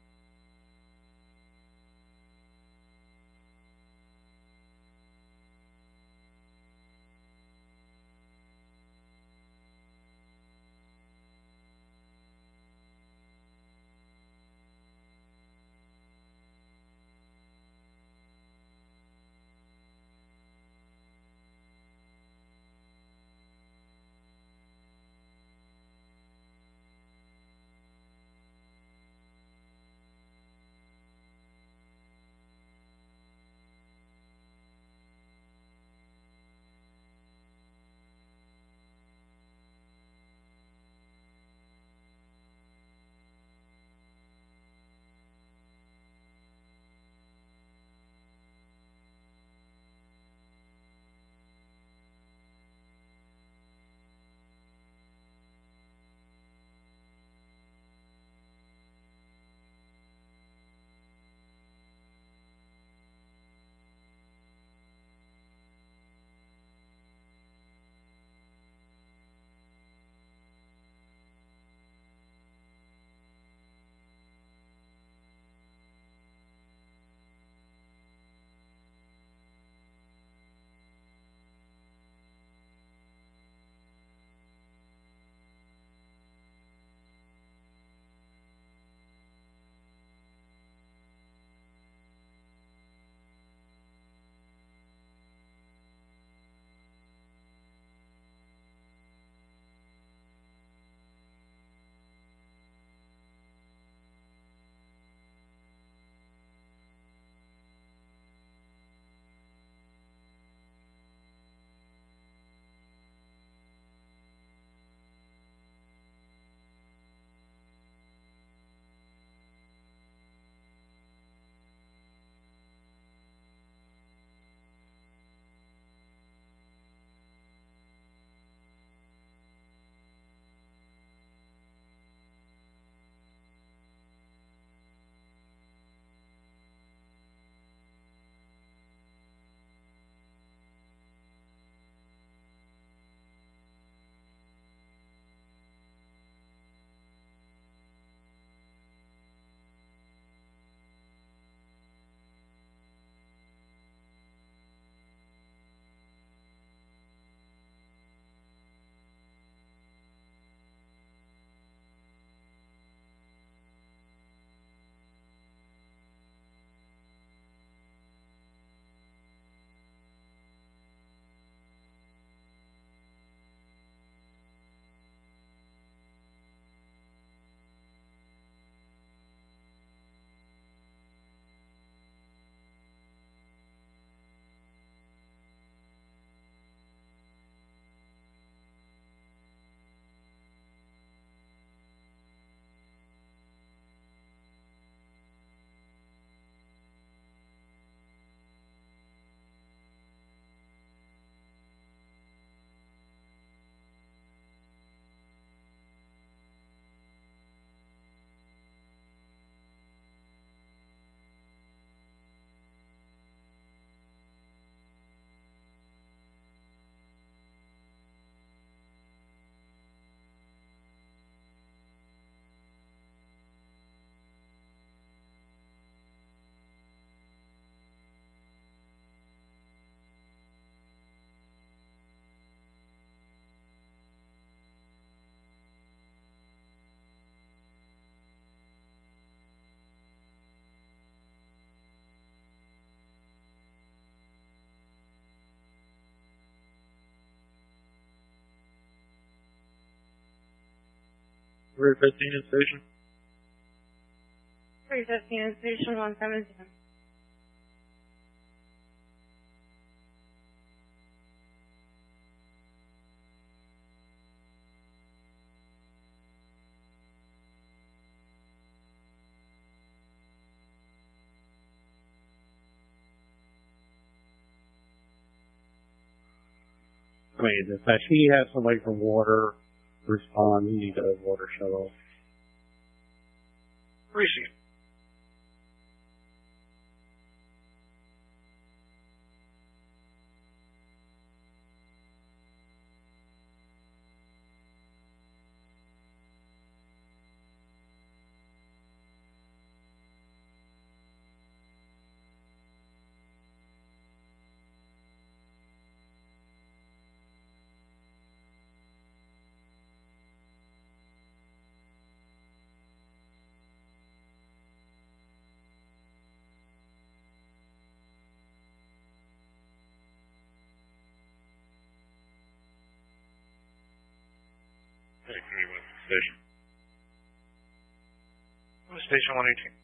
three fifteen in station. three fifteen in station, one seventeen. I mean, if he has somebody from water respond, you need a water shuttle. Receive. station. Station one eighteen.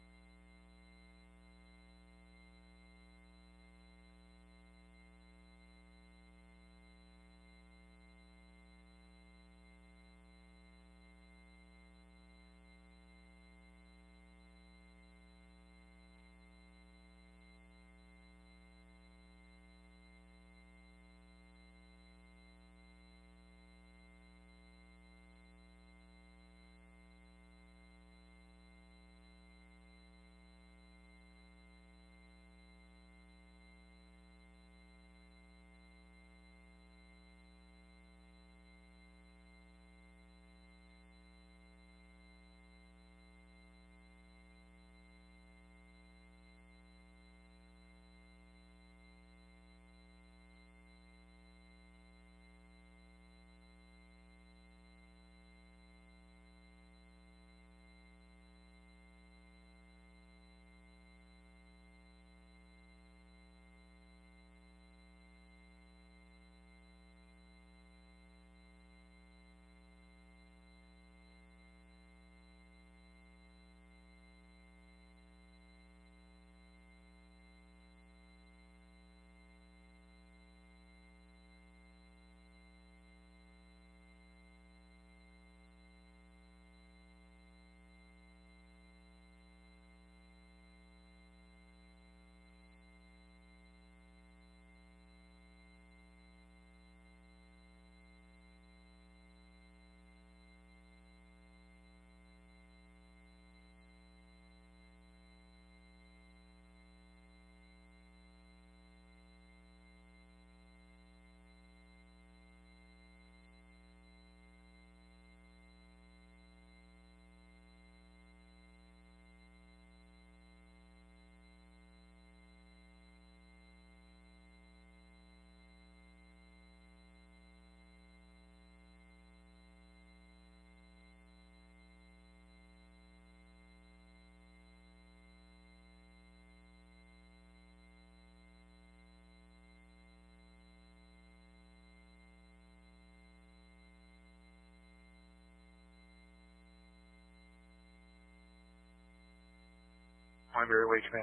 Wineberry Way, command.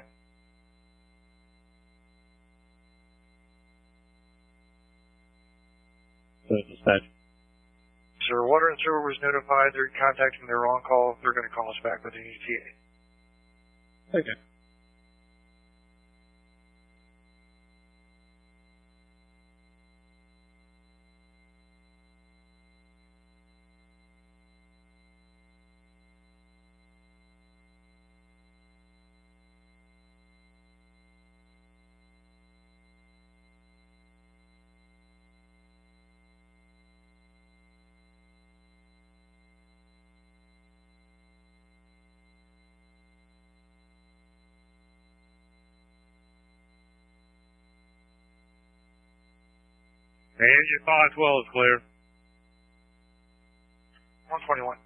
So dispatch. Sir, Water and Sewer was notified. They're contacting their on-call. They're going to call us back with an E T A. Okay. The engine five twelve is clear. one twenty-one.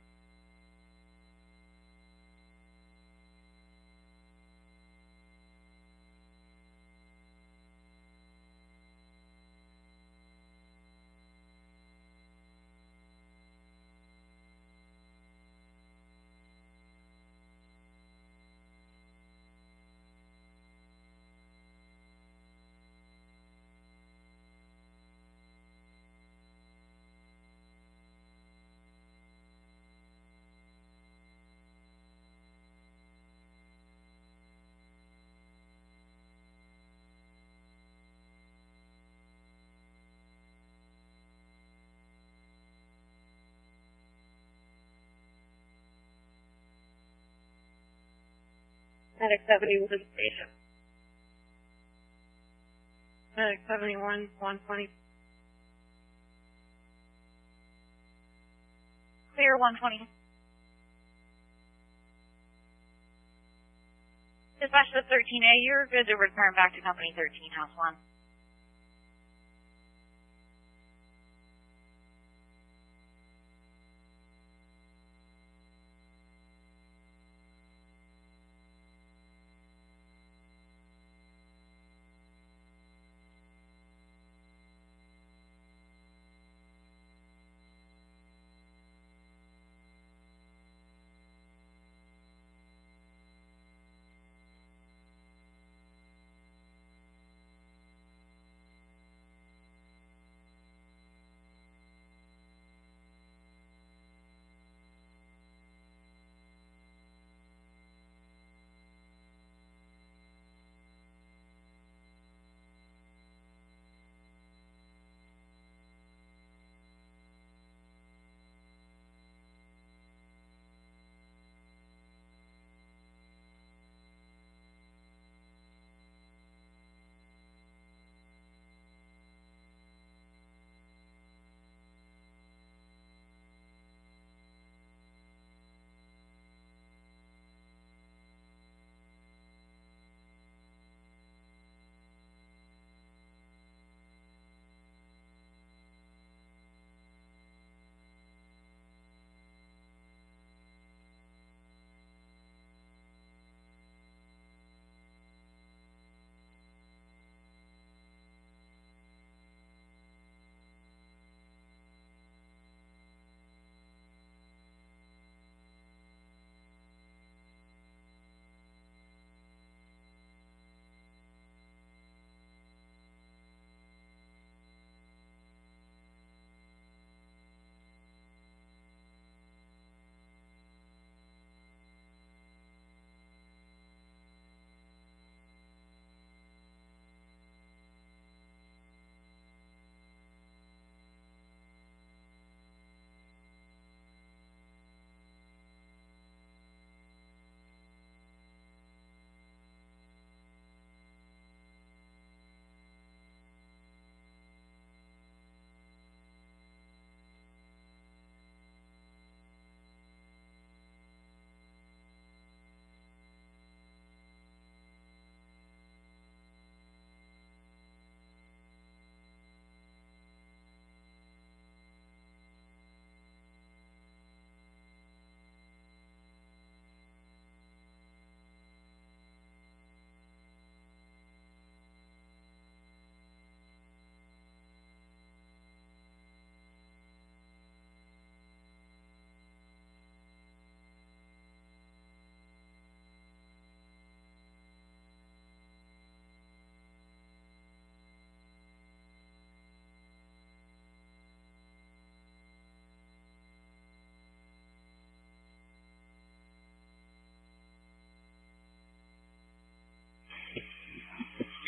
Medic seventy-one to the station. Medic seventy-one, one twenty. Clear one twenty. Dispatch to thirteen A, you're good to return back to Company thirteen, House one.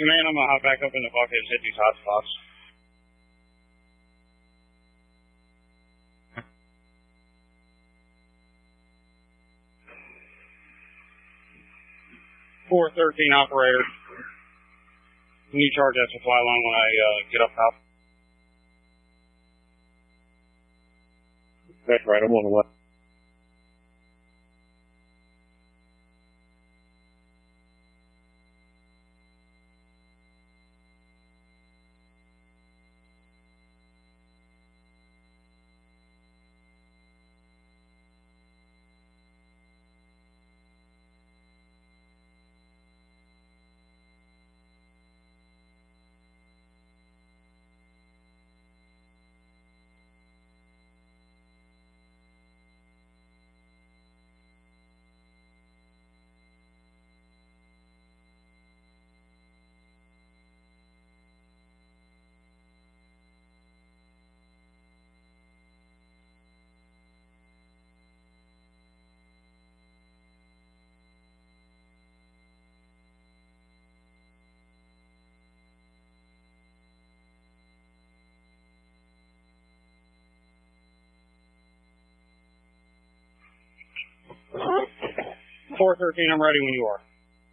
Command, I'm gonna hop back up in the bucket and hit these hot spots. four thirteen operator. Can you charge that supply line when I uh, get up top? That's right, I'm on the left. four thirteen, I'm ready when you are.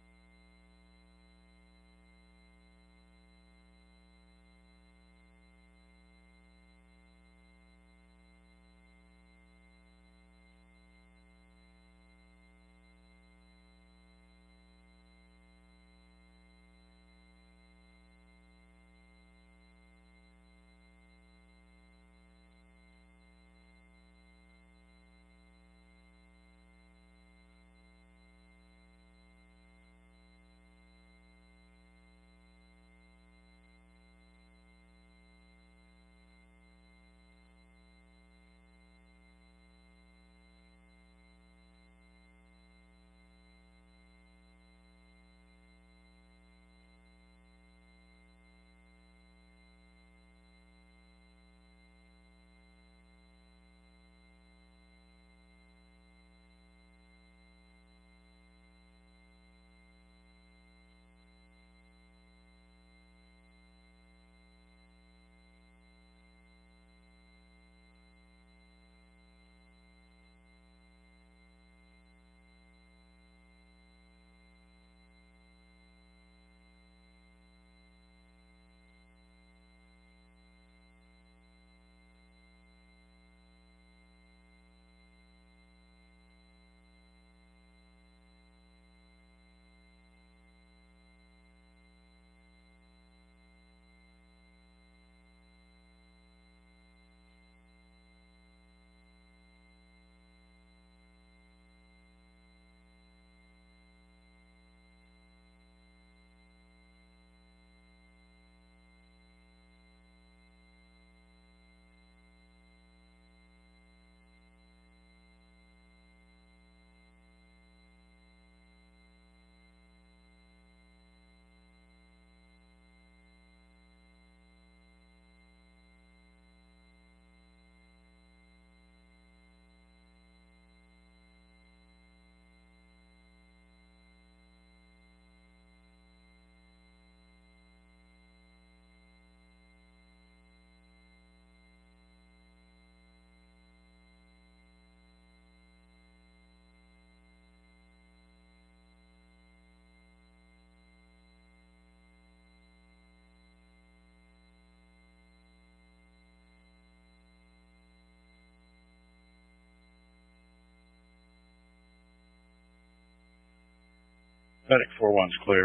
Medic four one's clear.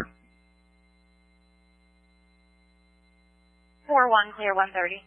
four one, clear one thirty.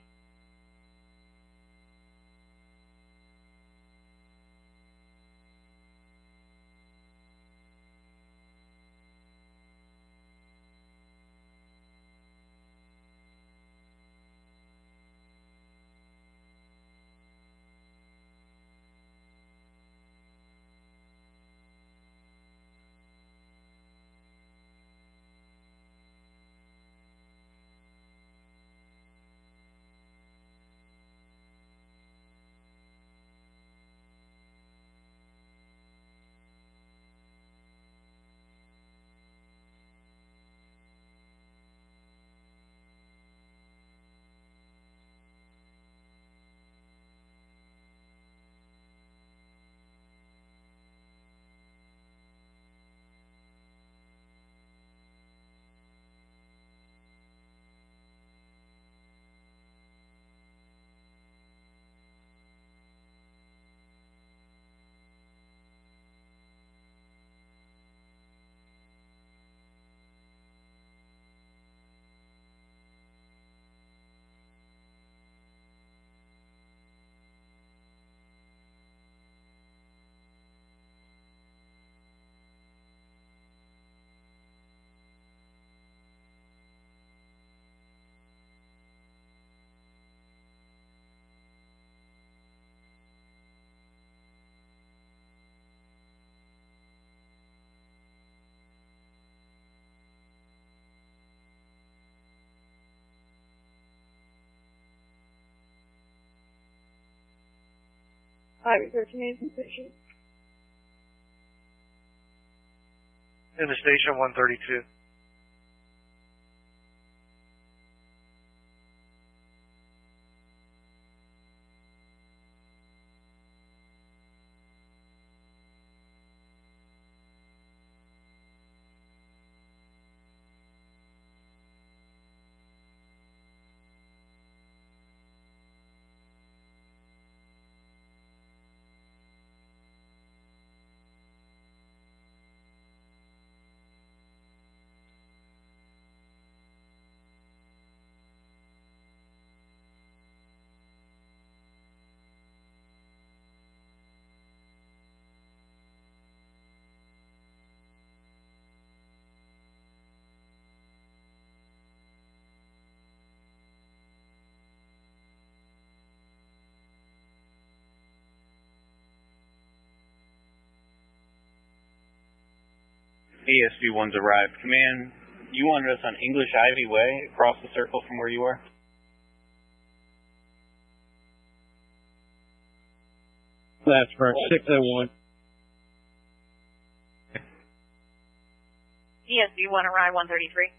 Highway thirteen in station. In the station one thirty-two. A S B one's arrived. Command, you wanted us on English Ivy Way, across the circle from where you are? That's correct. six oh one. E S B one arrived one thirty-three.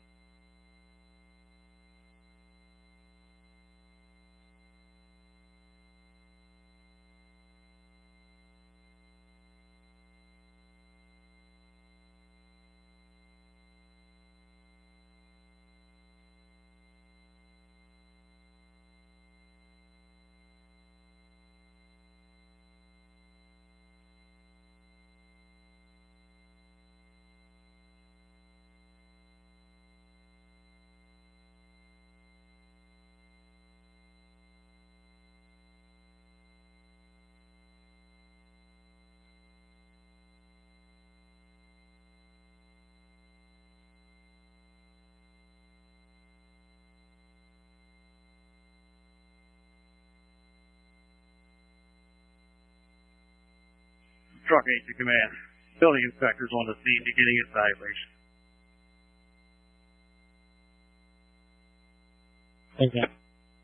Truck eight to command. Building inspectors on the scene beginning its evaluation. Okay.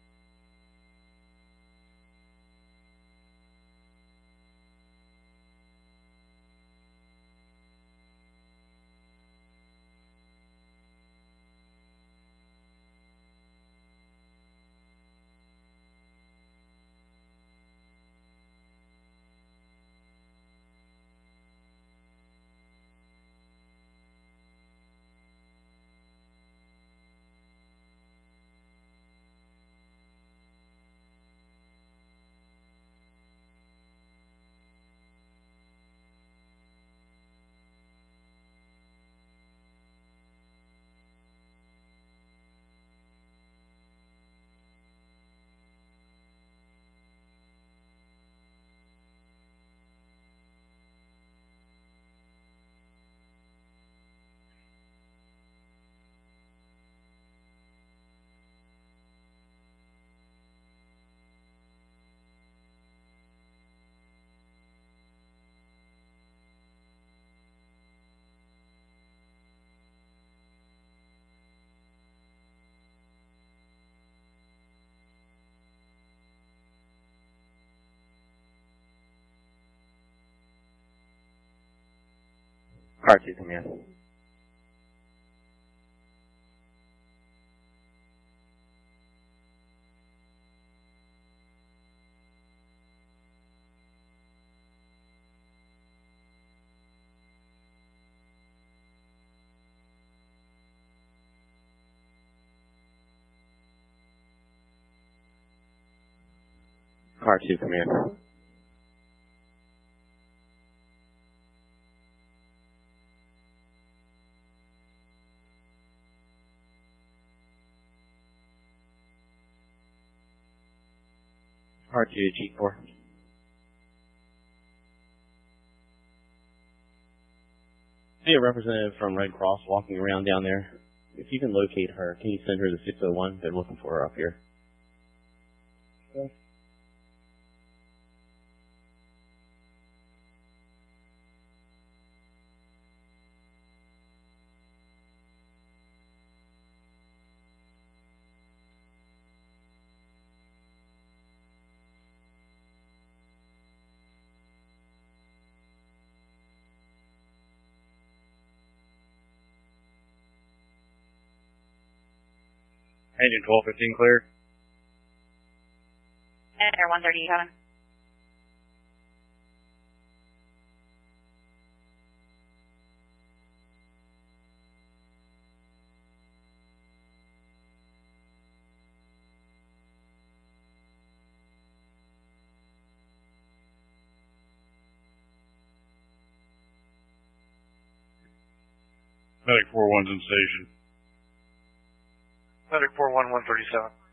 Car two, command. Car two, command. Car two, G four. See a representative from Red Cross walking around down there. If you can locate her, can you send her to six oh one? They're looking for her up here. Okay. Engine twelve fifteen clear. Air one thirty coming. Medic four one's in station. Medic four one one thirty-seven.